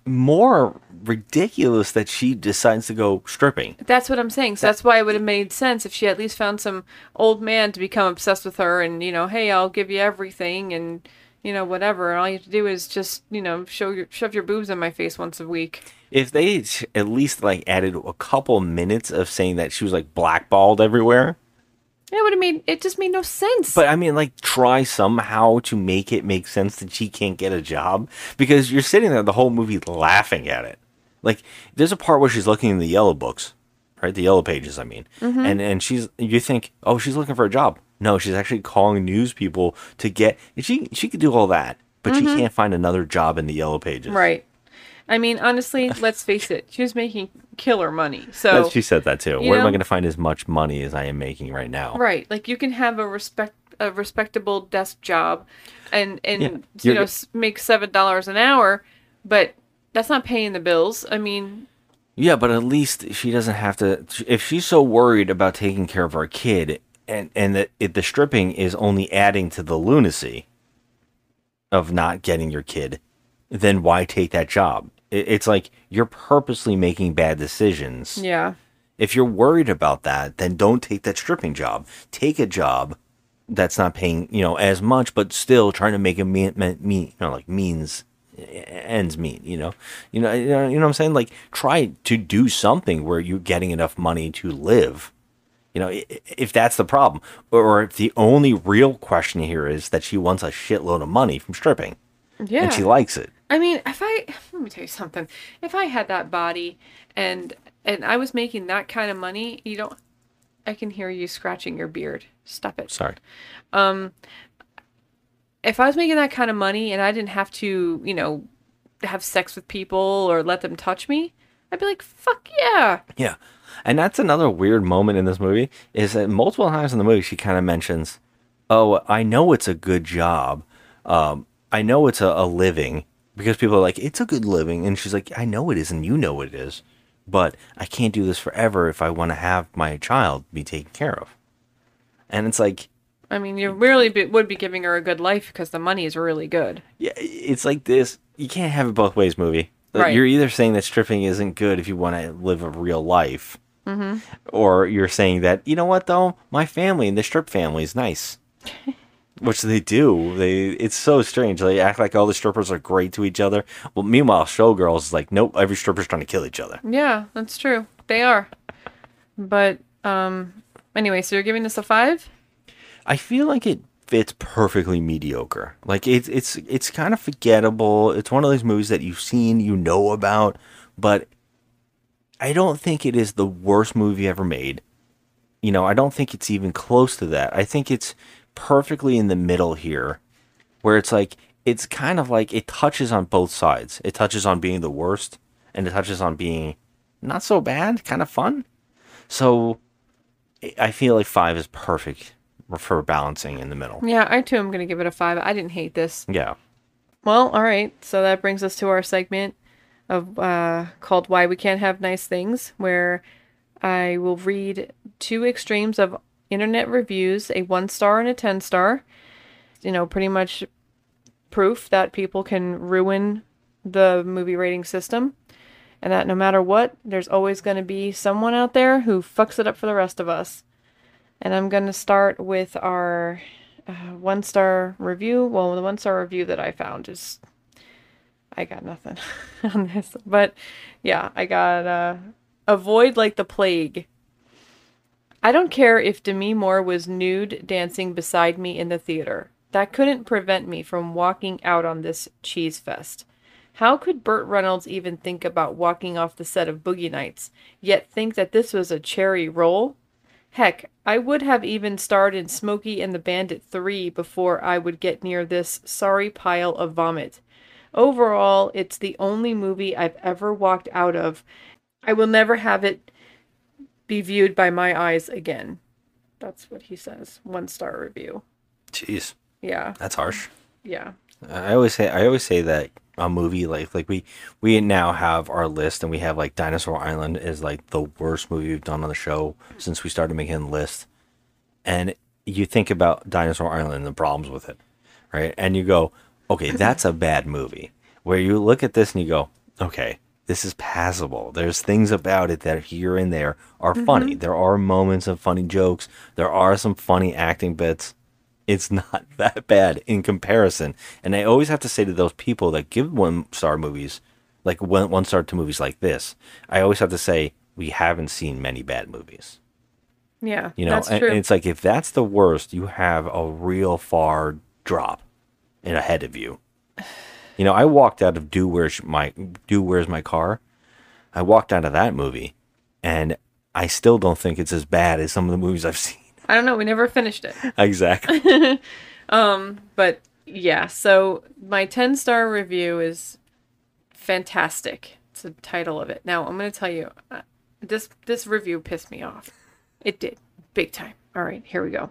more ridiculous that she decides to go stripping. That's what I'm saying. So that's why it would have made sense if she at least found some old man to become obsessed with her and, you know, hey, I'll give you everything and, you know, whatever. And all you have to do is just, you know, show your shove your boobs in my face once a week. If they sh- at least like added a couple minutes of saying that she was like blackballed everywhere, It would have made it just made no sense. but I mean, like try somehow to make it make sense that she can't get a job, because you're sitting there the whole movie laughing at it. Like there's a part where she's looking in the yellow books, right? The yellow pages, I mean, Mhm. and and she's you think, oh, she's looking for a job. No, she's actually calling news people to get. And she she could do all that, but she Mhm. can't find another job in the yellow pages. Right. I mean, honestly, let's face it. She was making killer money. So That- she said that too. you Where am I know- going to find as much money as I am making right now? right, like you can have a respect a respectable desk job and and Yeah, you you're know go- s- make seven dollars an hour, but that's not paying the bills. I mean, Yeah, but at least she doesn't have to. If she's so worried about taking care of her kid, and and that it, the stripping is only adding to the lunacy of not getting your kid, then why take that job? It, it's like you're purposely making bad decisions. yeah. If you're worried about that, then don't take that stripping job. Take a job that's not paying, you know, as much, but still trying to make a mean, mean you know, like means ends meet. You know, you know, you know, you know what I'm saying? Like, try to do something where you're getting enough money to live. You know, i- if that's the problem, or if the only real question here is that she wants a shitload of money from stripping, Yeah. and she likes it. I mean, if I let me tell you something. If I had that body and and I was making that kind of money, you don't I can hear you scratching your beard. Stop it. Sorry. Um if I was making that kind of money and I didn't have to, you know, have sex with people or let them touch me, I'd be like, fuck yeah. Yeah. And that's another weird moment in this movie, is that multiple times in the movie she kind of mentions, oh, I know it's a good job. Um, I know it's a, a living, because people are like, it's a good living. And she's like, I know it is, and you know it is. But I can't do this forever if I want to have my child be taken care of. And it's like... I mean, you really be, would be giving her a good life because the money is really good. Yeah, it's like this. You can't have it both ways, movie. Like, Right. You're either saying that stripping isn't good if you want to live a real life, Mm-hmm. or you're saying that, you know what, though? My family and the strip family is nice. Which they do. They It's so strange. They act like all the strippers are great to each other. Well, meanwhile, Showgirls is like, nope, every stripper's trying to kill each other. Yeah, that's true. They are. But, um, anyway, so you're giving this a five? I feel like it fits perfectly mediocre. Like, it's it's it's kind of forgettable. It's one of those movies that you've seen, you know about, but I don't think it is the worst movie ever made. You know, I don't think it's even close to that. I think it's perfectly in the middle here, where it's like, it's kind of like it touches on both sides. It touches on being the worst, and it touches on being not so bad, kind of fun. So I feel like five is perfect for balancing in the middle. Yeah, I too am going to give it a five. I didn't hate this. Yeah. Well, all right. So that brings us to our segment of uh, called Why We Can't Have Nice Things, where I will read two extremes of internet reviews, a one star and a ten star. You know, pretty much proof that people can ruin the movie rating system, and that no matter what, there's always going to be someone out there who fucks it up for the rest of us. And I'm going to start with our uh, one star review. Well, the one star review that I found is, I got nothing on this. But yeah, I got uh, Avoid Like the Plague. I don't care if Demi Moore was nude dancing beside me in the theater. That couldn't prevent me from walking out on this cheese fest. How could Burt Reynolds even think about walking off the set of Boogie Nights, yet think that this was a cherry roll? Heck, I would have even starred in Smokey and the Bandit three before I would get near this sorry pile of vomit. Overall, it's the only movie I've ever walked out of. I will never have it be viewed by my eyes again. That's what he says. One star review. Jeez. Yeah. That's harsh. Yeah. I always say I always say that a movie like like we we now have our list, and we have like Dinosaur Island is like the worst movie we've done on the show since we started making the list. And you think about Dinosaur Island and the problems with it, right? And you go, okay, that's a bad movie. Where you look at this and you go, okay, this is passable. There's things about it that here and there are funny. Mm-hmm. There are moments of funny jokes. There are some funny acting bits. It's not that bad in comparison. And I always have to say to those people that give one star movies, like one, one star to movies like this, I always have to say, we haven't seen many bad movies. Yeah, You know, that's and, true. and it's like, if that's the worst, you have a real far drop in ahead of you. You know, I walked out of Do Where's My Do Where's My Car? I walked out of that movie, and I still don't think it's as bad as some of the movies I've seen. I don't know. We never finished it. Exactly. um, but yeah, so my ten star review is fantastic. It's the title of it. Now I'm going to tell you, uh, this this review pissed me off. It did, big time. All right, here we go.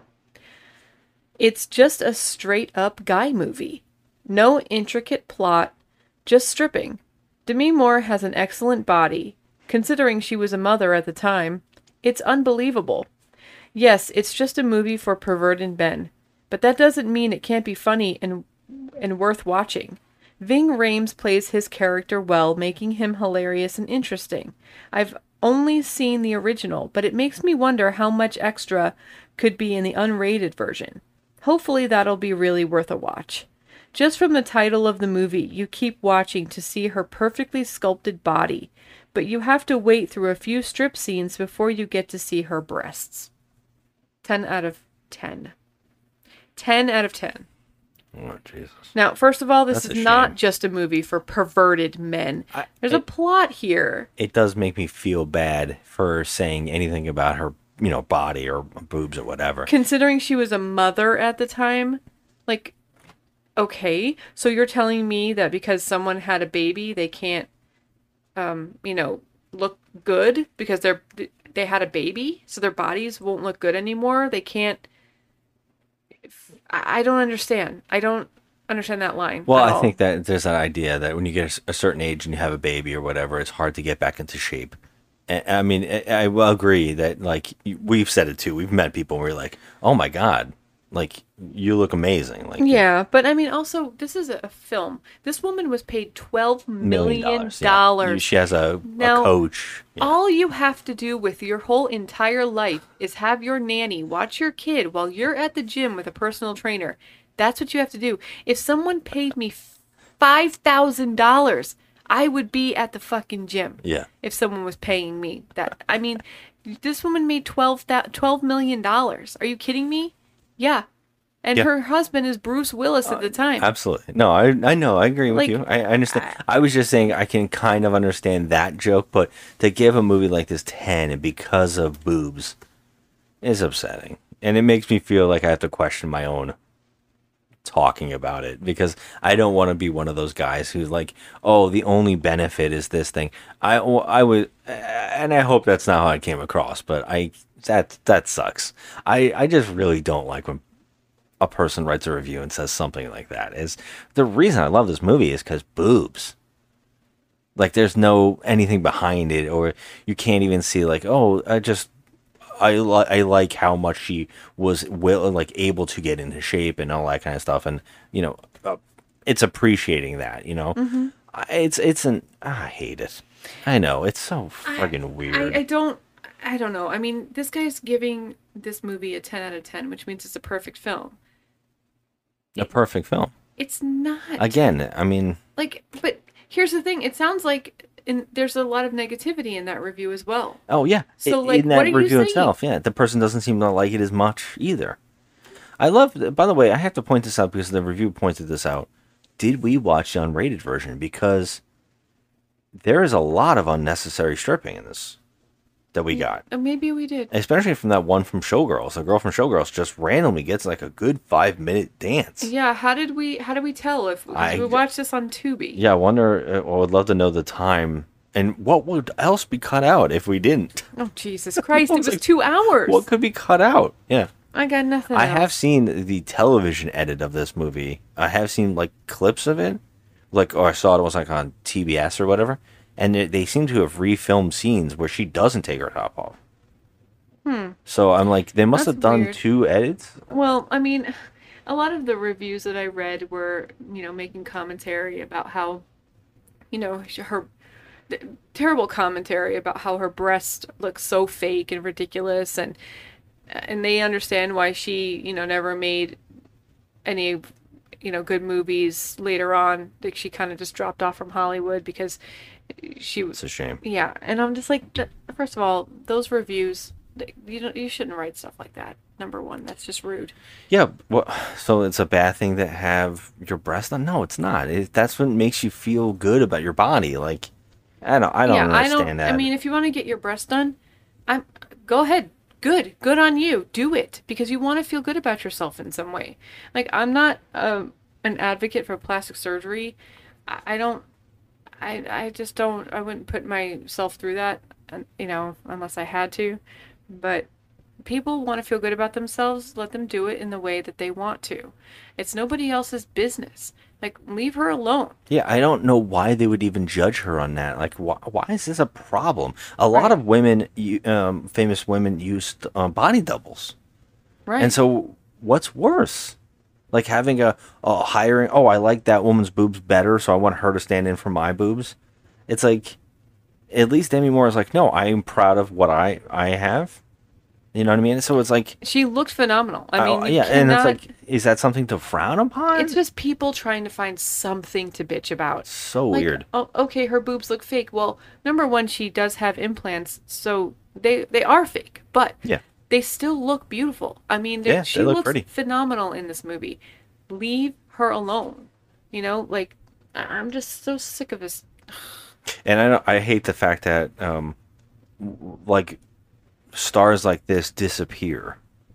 It's just a straight up guy movie. No intricate plot, just stripping. Demi Moore has an excellent body. Considering she was a mother at the time, it's unbelievable. Yes, it's just a movie for perverted men, but that doesn't mean it can't be funny and and worth watching. Ving Rhames plays his character well, making him hilarious and interesting. I've only seen the original, but it makes me wonder how much extra could be in the unrated version. Hopefully that'll be really worth a watch. Just from the title of the movie, you keep watching to see her perfectly sculpted body, but you have to wait through a few strip scenes before you get to see her breasts. ten out of ten. ten out of ten. Oh, Jesus. Now, first of all, this That's a is not shame. just a movie for perverted men. I- There's a it- plot here. It does make me feel bad for saying anything about her, you know, body or boobs or whatever. Considering she was a mother at the time, like, Okay, so you're telling me that because someone had a baby, they can't, um, you know, look good because they're they had a baby, so their bodies won't look good anymore. They can't. I I don't understand. I don't understand that line. Well, at I all. think that there's that idea that when you get a certain age and you have a baby or whatever, it's hard to get back into shape. And, I mean, I, I will agree that, like, we've said it too. We've met people and we're like, oh my God, like, you look amazing. Like, Yeah, but I mean, also, this is a film. This woman was paid twelve million dollars. yeah. She has a, Now, a coach. all you have to do with your whole entire life is have your nanny watch your kid while you're at the gym with a personal trainer. That's what you have to do. If someone paid me five thousand dollars, I would be at the fucking gym. Yeah. If someone was paying me that. I mean, this woman made twelve million dollars. Are you kidding me? Yeah. And Yeah. her husband is Bruce Willis at the time. Absolutely. No, I I know. I agree with Like, you. I, I understand. I was just saying I can kind of understand that joke, but to give a movie like this ten and because of boobs is upsetting. And it makes me feel like I have to question my own talking about it because I don't want to be one of those guys who's like, oh, the only benefit is this thing. I, I would, and I hope that's not how I came across, but I that that sucks. I, I just really don't like when a person writes a review and says something like that. Is the reason I love this movie is because boobs. Like there's no anything behind it, or you can't even see like, oh, I just I li- I like how much she was will like able to get into shape and all that kind of stuff, and you know, uh, it's appreciating that. You know, Mhm. I- it's it's an I hate it. I know it's so friggin' weird. I, I don't I don't know. I mean, this guy's giving this movie a ten out of ten, which means it's a perfect film. A perfect film. It's not. Again, I mean, Like, but here's the thing. It sounds like in, there's a lot of negativity in that review as well. oh yeah, So, i- like, in what that are you review saying? itself, yeah, the person doesn't seem to like it as much either. I love. By the way, I have to point this out because the review pointed this out. Did we watch the unrated version? Because there is a lot of unnecessary stripping in this that we got. Uh, Maybe we did. Especially from that one from Showgirls. The girl from Showgirls just randomly gets like a good five minute dance. Yeah. How did we? How did we tell if I- we watched this on Tubi? Yeah, I wonder. uh, I would love to know the time and what would else be cut out if we didn't. Oh Jesus Christ! It was was like, two hours. What could be cut out? Yeah. I got nothing. I else. have seen the television edit of this movie. I have seen like clips of it, like or I saw it was like on T B S or whatever, and they, they seem to have refilmed scenes where she doesn't take her top off. Hmm. So I'm like, they must That's have done weird. two edits. Well, I mean, a lot of the reviews that I read were, you know, making commentary about how, you know, sh- her th- terrible commentary about how her breast looks so fake and ridiculous, and and they understand why she, you know, never made any, you know, good movies later on. Like she kind of just dropped off from Hollywood because she was. It's a shame. Yeah, and I'm just like, th- first of all, those reviews, th- you don't, you shouldn't write stuff like that. Number one, that's just rude. Yeah, well, so it's a bad thing to have your breast done? No, it's not. It, that's what makes you feel good about your body. Like, I don't, I don't yeah, understand I don't. that. I mean, if you want to get your breast done, I'm go ahead. Good, good on you. Do it because you want to feel good about yourself in some way. Like I'm not um, an advocate for plastic surgery. I, I don't. I I just don't. I wouldn't put myself through that. uh, You know, unless I had to. But people want to feel good about themselves. Let them do it in the way that they want to. It's nobody else's business. Like leave her alone. Yeah, I don't know why they would even judge her on that. Like, why, why is this a problem? A lot of women, you- um, famous women, used uh, body doubles. Right. And so, what's worse? Like having a, a hiring, oh, I like that woman's boobs better, so I want her to stand in for my boobs. It's like, at least Demi Moore is like, no, I am proud of what I, I have. You know what I mean? So it's like, She looked phenomenal. I mean, oh, you yeah, and it's cannot- like, is that something to frown upon? It's just people trying to find something to bitch about. So Like, weird. Oh, okay, her boobs look fake. Well, number one, she does have implants, so they they are fake, but Yeah. they still look beautiful. I mean, they're- Yeah, she they look looks pretty. phenomenal in this movie. Leave her alone. You know, like I- I'm just so sick of this. And I don't, I hate the fact that um, w- like stars like this disappear.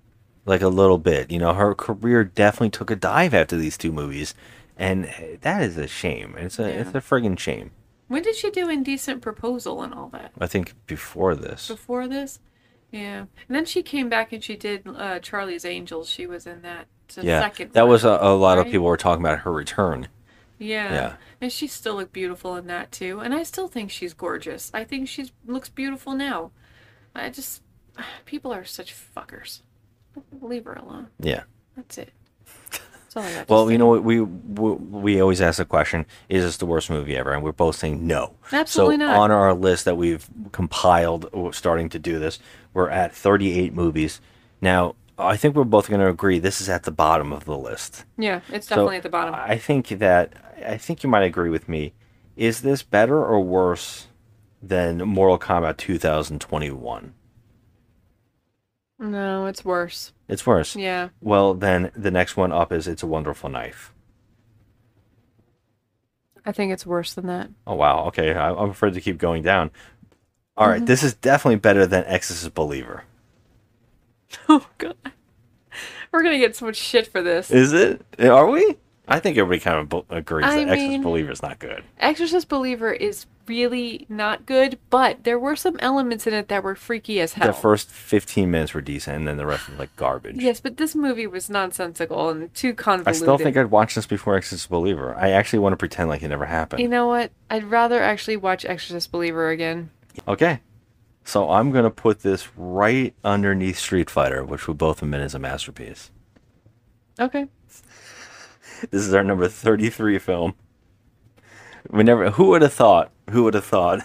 like a little bit. You know, her career definitely took a dive after these two movies, and that is a shame. It's a Yeah. it's a friggin' shame. When did she do Indecent Proposal and all that? I think before this. Before this? Yeah. And then she came back and she did uh, Charlie's Angels. She was in that. The Yeah, second that one, was a, a lot of right? people were talking about her return. Yeah. Yeah. And she still looked beautiful in that too. And I still think she's gorgeous. I think she looks beautiful now. I just people are such fuckers. Leave her alone. Yeah. That's it. That's all I got to Well, say. you know what? We, we we always ask the question: is this the worst movie ever? And we're both saying no. Absolutely so not. on our list that we've compiled, we're starting to do this, we're at thirty-eight movies. Now, I think we're both going to agree this is at the bottom of the list. Yeah, it's So, definitely at the bottom. I think that I think you might agree with me. Is this better or worse than Mortal Kombat two thousand twenty-one? No, it's worse. It's worse. Yeah. Well, then the next one up is It's a Wonderful Knife. I think it's worse than that. Oh wow. Okay, I, I'm afraid to keep going down. All right, Mhm. this is definitely better than Exorcist Believer. Oh god. We're gonna get so much shit for this. Is it? Are we? I think everybody kind of b- agrees I that Exorcist mean- Believer is not good. Exorcist Believer is really not good, but there were some elements in it that were freaky as hell. The first fifteen minutes were decent, and then the rest was like garbage. Yes, but this movie was nonsensical and too I convoluted. still think I'd watch this before Exorcist Believer. I actually want to pretend like it never happened. You know what? I'd rather actually watch Exorcist Believer again. Okay. So I'm going to put this right underneath Street Fighter, which we both admit is a masterpiece. Okay. This is our number thirty-three film. We never. Who would have thought? Who would have thought?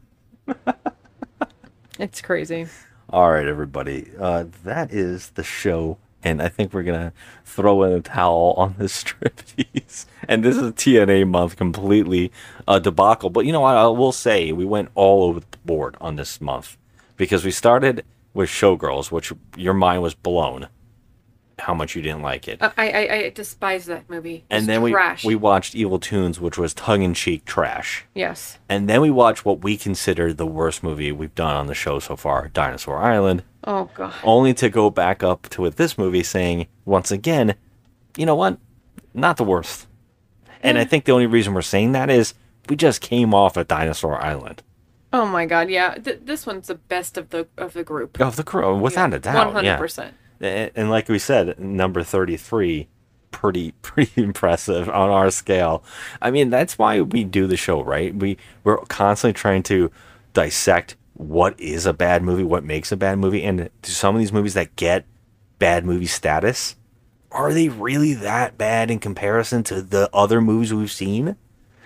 It's crazy. All right, everybody. Uh, that is the show, and I think we're gonna throw in a towel on this striptease. And this is T N A month, completely a debacle. But you know what? I will say we went all over the board on this month because we started with Showgirls, which your mind was blown how much you didn't like it. I I, I despise that movie. And It's then we trash. we watched Evil Toons, which was tongue-in-cheek trash. Yes. And then we watched what we consider the worst movie we've done on the show so far, Dinosaur Island. Oh god. Only to go back up to with this movie saying, once again, you know what? Not the worst. And I think the only reason we're saying that is we just came off of Dinosaur Island. Oh my god, yeah. Th- this one's the best of the of the group. Of the crew, without a doubt. one hundred percent. Yeah. And and like we said, number thirty-three, pretty pretty impressive on our scale. I mean, that's why we do the show, right? We we're constantly trying to dissect what is a bad movie, what makes a bad movie, and some of these movies that get bad movie status, are they really that bad in comparison to the other movies we've seen?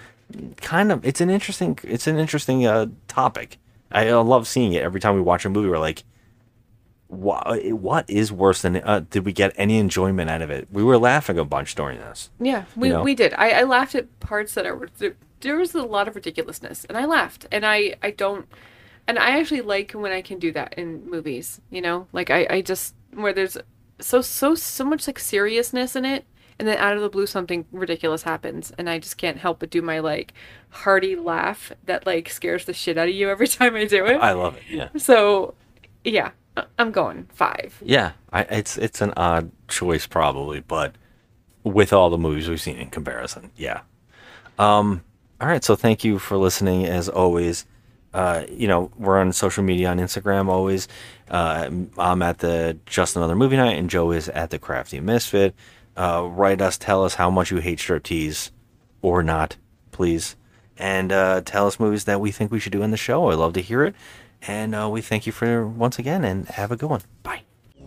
Kind of. It's an interesting. It's an interesting uh, topic. I, I love seeing it every time we watch a movie. We're like, what, what is worse than, uh, did we get any enjoyment out of it? We were laughing a bunch during this. Yeah, we, You know? we did. I, I laughed at parts that are there, there was a lot of ridiculousness, and I laughed. And I, I don't, and I actually like when I can do that in movies. You know, like I, I just where there's so so so much like seriousness in it, and then out of the blue something ridiculous happens, and I just can't help but do my like hearty laugh that like scares the shit out of you every time I do it. I love it. Yeah. So, yeah, I- I'm going five. Yeah. I, it's it's an odd choice probably, but with all the movies we've seen in comparison, yeah. Um. All right. So thank you for listening as always. Uh, you know, we're on social media on Instagram always. Uh, I'm at the Just Another Movie Night, and Joe is at the Crafty Misfit. Uh, write us, tell us how much you hate striptease or not, please. And uh, tell us movies that we think we should do in the show. I'd love to hear it. And uh, we thank you for once again, and have a good one. Bye.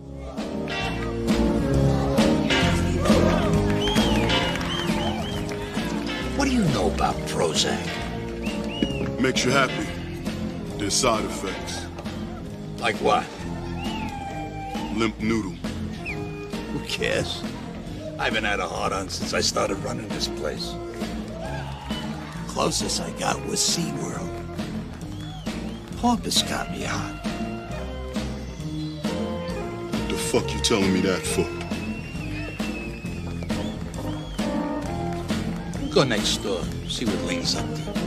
What do you know about Prozac? Makes you happy. There's side effects. Like what? Limp noodle. Who cares? I haven't had a hard-on since I started running this place. Closest I got was SeaWorld. Porpoise got me hot. What the fuck you telling me that for? Go next door, see what Lean's up to.